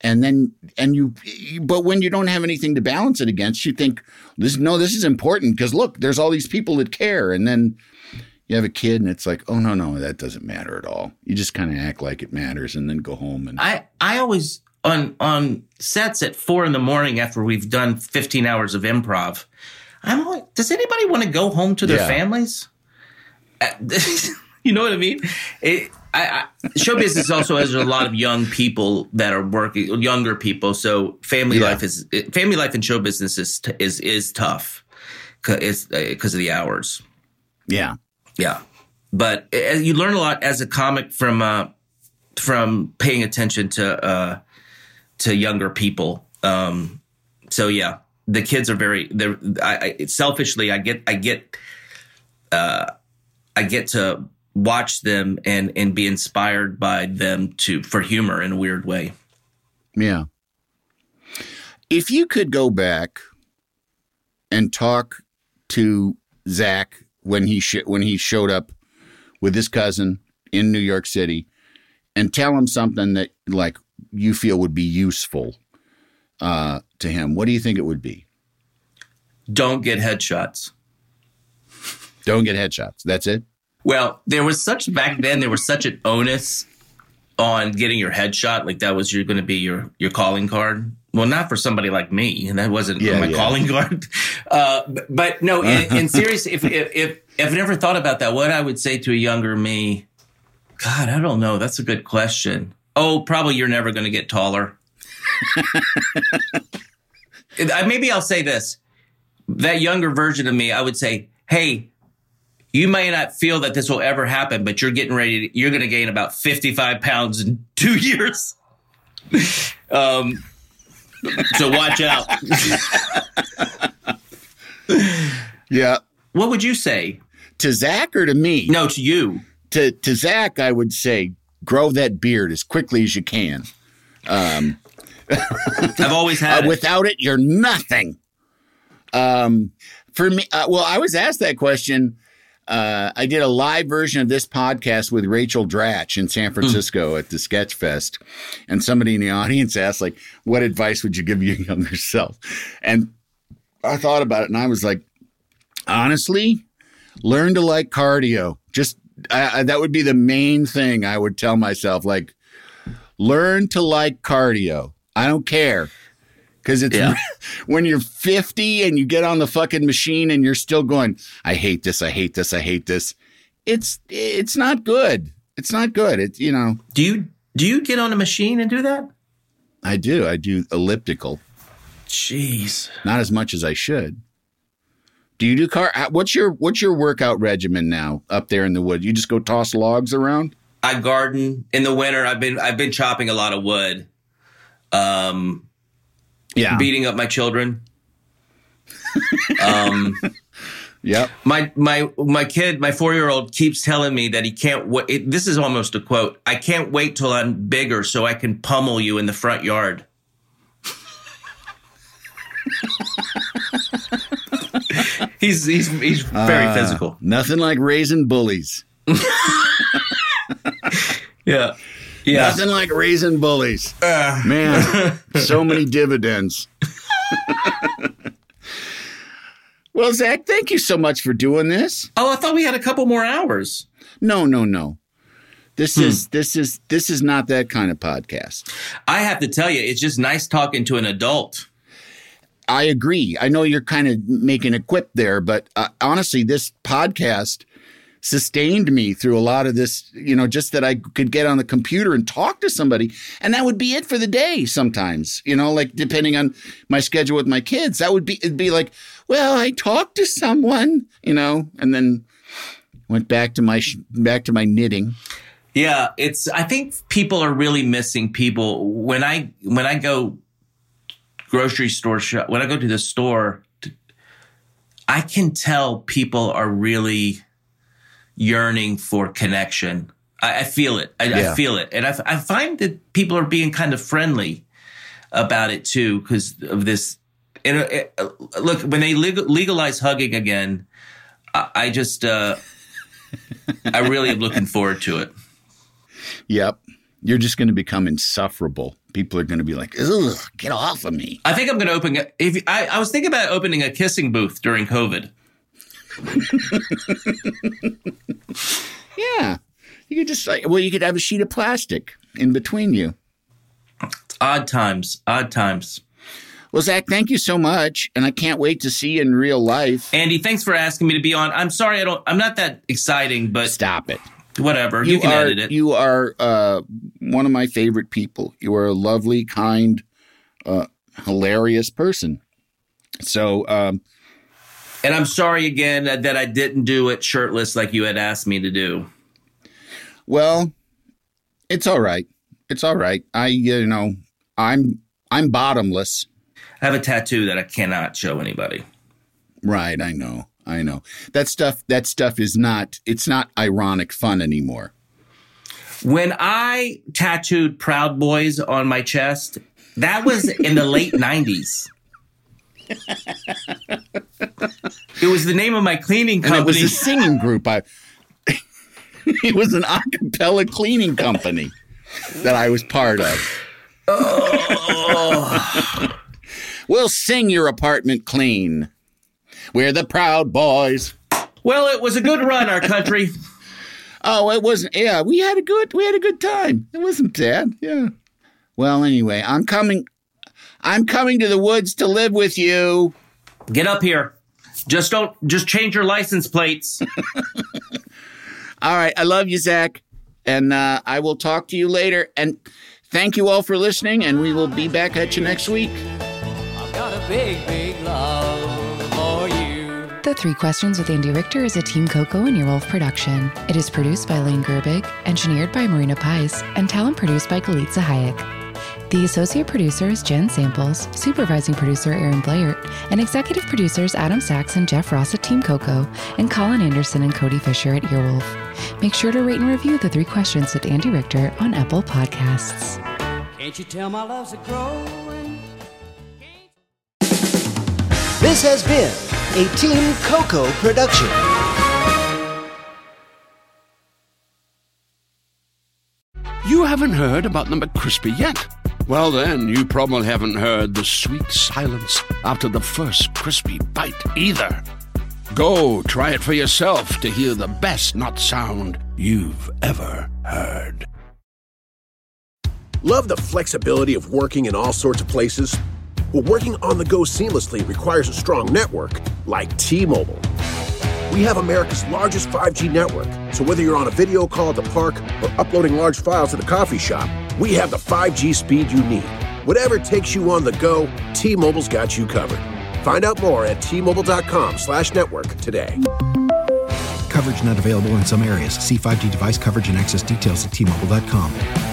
And then, and you, but when you don't have anything to balance it against, you think, this, no, this is important because look, there's all these people that care. And then you have a kid and it's like, oh, no, no, that doesn't matter at all. You just kind of act like it matters and then go home. And I, I always, on, on sets at four in the morning after we've done fifteen hours of improv, I'm like, does anybody want to go home to their Yeah. families? You know what I mean? It, I, I, show business also has a lot of young people that are working, younger people. So family Yeah. life is family life in show business is t- is is tough because uh, of the hours. yeah. Yeah, but uh, you learn a lot as a comic from uh, from paying attention to uh, to younger people. Um, so yeah, the kids are very. They're I, I, selfishly, I get I get uh, I get to watch them and and be inspired by them to for humor in a weird way. Yeah. If you could go back and talk to Zach when he sh- when he showed up with his cousin in New York City and tell him something that like you feel would be useful uh, to him, what do you think it would be? Don't get headshots. Don't get headshots. That's it? Well, there was such back then. There was such an onus on getting your headshot, like that was you're going to be your your calling card. Well, not for somebody like me, and that wasn't Yeah, my yeah. calling card. Uh, but, but no, in, in serious, if, if if if I've never thought about that, what I would say to a younger me, God, I don't know. That's a good question. Oh, probably you're never going to get taller. Maybe I'll say this: that younger version of me, I would say, hey. You may not feel that this will ever happen, but you're getting ready. To, you're going to gain about fifty-five pounds in two years. um, so watch out. Yeah. What would you say? To Zach or to me? No, to you. To, to Zach, I would say, grow that beard as quickly as you can. Um, I've always had uh, it. without it, you're nothing. Um, for me, uh, well, I was asked that question. Uh, I did a live version of this podcast with Rachel Dratch in San Francisco mm. at the Sketch Fest. And somebody in the audience asked, like, what advice would you give your younger self? And I thought about it and I was like, honestly, learn to like cardio. Just I, I, that would be the main thing I would tell myself. Like, learn to like cardio. I don't care. Because it's yeah. when you're fifty and you get on the fucking machine and you're still going, I hate this, I hate this, I hate this. It's it's not good. It's not good. It's, you know. Do you do you get on a machine and do that? I do. I do elliptical. Jeez. Not as much as I should. Do you do car? What's your what's your workout regimen now up there in the wood? You just go toss logs around? I garden in the winter. I've been I've been chopping a lot of wood. Um. Yeah. Beating up my children. um, yep. My my my kid, my four-year-old, keeps telling me that he can't wait. This is almost a quote. I can't wait till I'm bigger so I can pummel you in the front yard. he's he's he's very uh, physical. Nothing like raising bullies. Yeah. Yeah. Nothing like raising bullies. Uh, Man, so many dividends. Well, Zach, thank you so much for doing this. Oh, I thought we had a couple more hours. No, no, no. This hmm. is this is this is not that kind of podcast. I have to tell you, it's just nice talking to an adult. I agree. I know you're kind of making a quip there, but uh, honestly, this podcast sustained me through a lot of this, you know, just that I could get on the computer and talk to somebody. And that would be it for the day sometimes, you know, like depending on my schedule with my kids, that would be, it'd be like, well, I talked to someone, you know, and then went back to my, back to my knitting. Yeah. It's, I think people are really missing people. When I, when I go grocery store shop, when I go to the store, I can tell people are really yearning for connection. I, I feel it. I, yeah. I feel it. And I, I find that people are being kind of friendly about it too, because of this. And it, uh, look, when they legal, legalize hugging again, I, I just, uh, I really am looking forward to it. Yep. You're just going to become insufferable. People are going to be like, ugh, get off of me. I think I'm going to open. A, if I, I was thinking about opening a kissing booth during COVID. Yeah. You could just like, well, you could have a sheet of plastic in between you. Odd times. Odd times. Well, Zach, thank you so much. And I can't wait to see you in real life. Andy, thanks for asking me to be on. I'm sorry I don't, I'm not that exciting, but. Stop it. Whatever. You, you can are, edit it. You are uh, one of my favorite people. You are a lovely, kind, uh, hilarious person. So, um, and I'm sorry again that I didn't do it shirtless like you had asked me to do. Well, it's all right. It's all right. I, you know, I'm I'm bottomless. I have a tattoo that I cannot show anybody. Right. I know. I know. That stuff, that stuff is not, it's not ironic fun anymore. When I tattooed Proud Boys on my chest, that was in the late nineties. It was the name of my cleaning company. And it was a singing group. I, it was an a cappella cleaning company that I was part of. Oh. We'll sing your apartment clean. We're the Proud Boys. Well, it was a good run, our country. Oh, it wasn't. Yeah, we had a good. We had a good time. It wasn't bad. Yeah. Well, anyway, I'm coming. I'm coming to the woods to live with you. Get up here. Just don't. Just change your license plates. All right. I love you, Zach, and uh, I will talk to you later. And thank you all for listening. And we will be back at you next week. I've got a big, big love for you. The Three Questions with Andy Richter is a Team Coco and Earwolf production. It is produced by Lane Gerbig, engineered by Marina Pais, and talent produced by Galitza Hayek. The associate producer is Jen Samples, supervising producer Aaron Blair, and executive producers Adam Sachs and Jeff Ross at Team Coco, and Colin Anderson and Cody Fisher at Earwolf. Make sure to rate and review The Three Questions with Andy Richter on Apple Podcasts. Can't you tell my love's a growing? This has been a Team Coco production. You haven't heard about the McCrispy yet? Well, then, you probably haven't heard the sweet silence after the first crispy bite either. Go try it for yourself to hear the best nut sound you've ever heard. Love the flexibility of working in all sorts of places? Well, working on the go seamlessly requires a strong network like T-Mobile. We have America's largest five G network, so whether you're on a video call at the park or uploading large files at the coffee shop, we have the five G speed you need. Whatever takes you on the go, T-Mobile's got you covered. Find out more at T-Mobile.com slash network today. Coverage not available in some areas. See five G device coverage and access details at T Mobile dot com.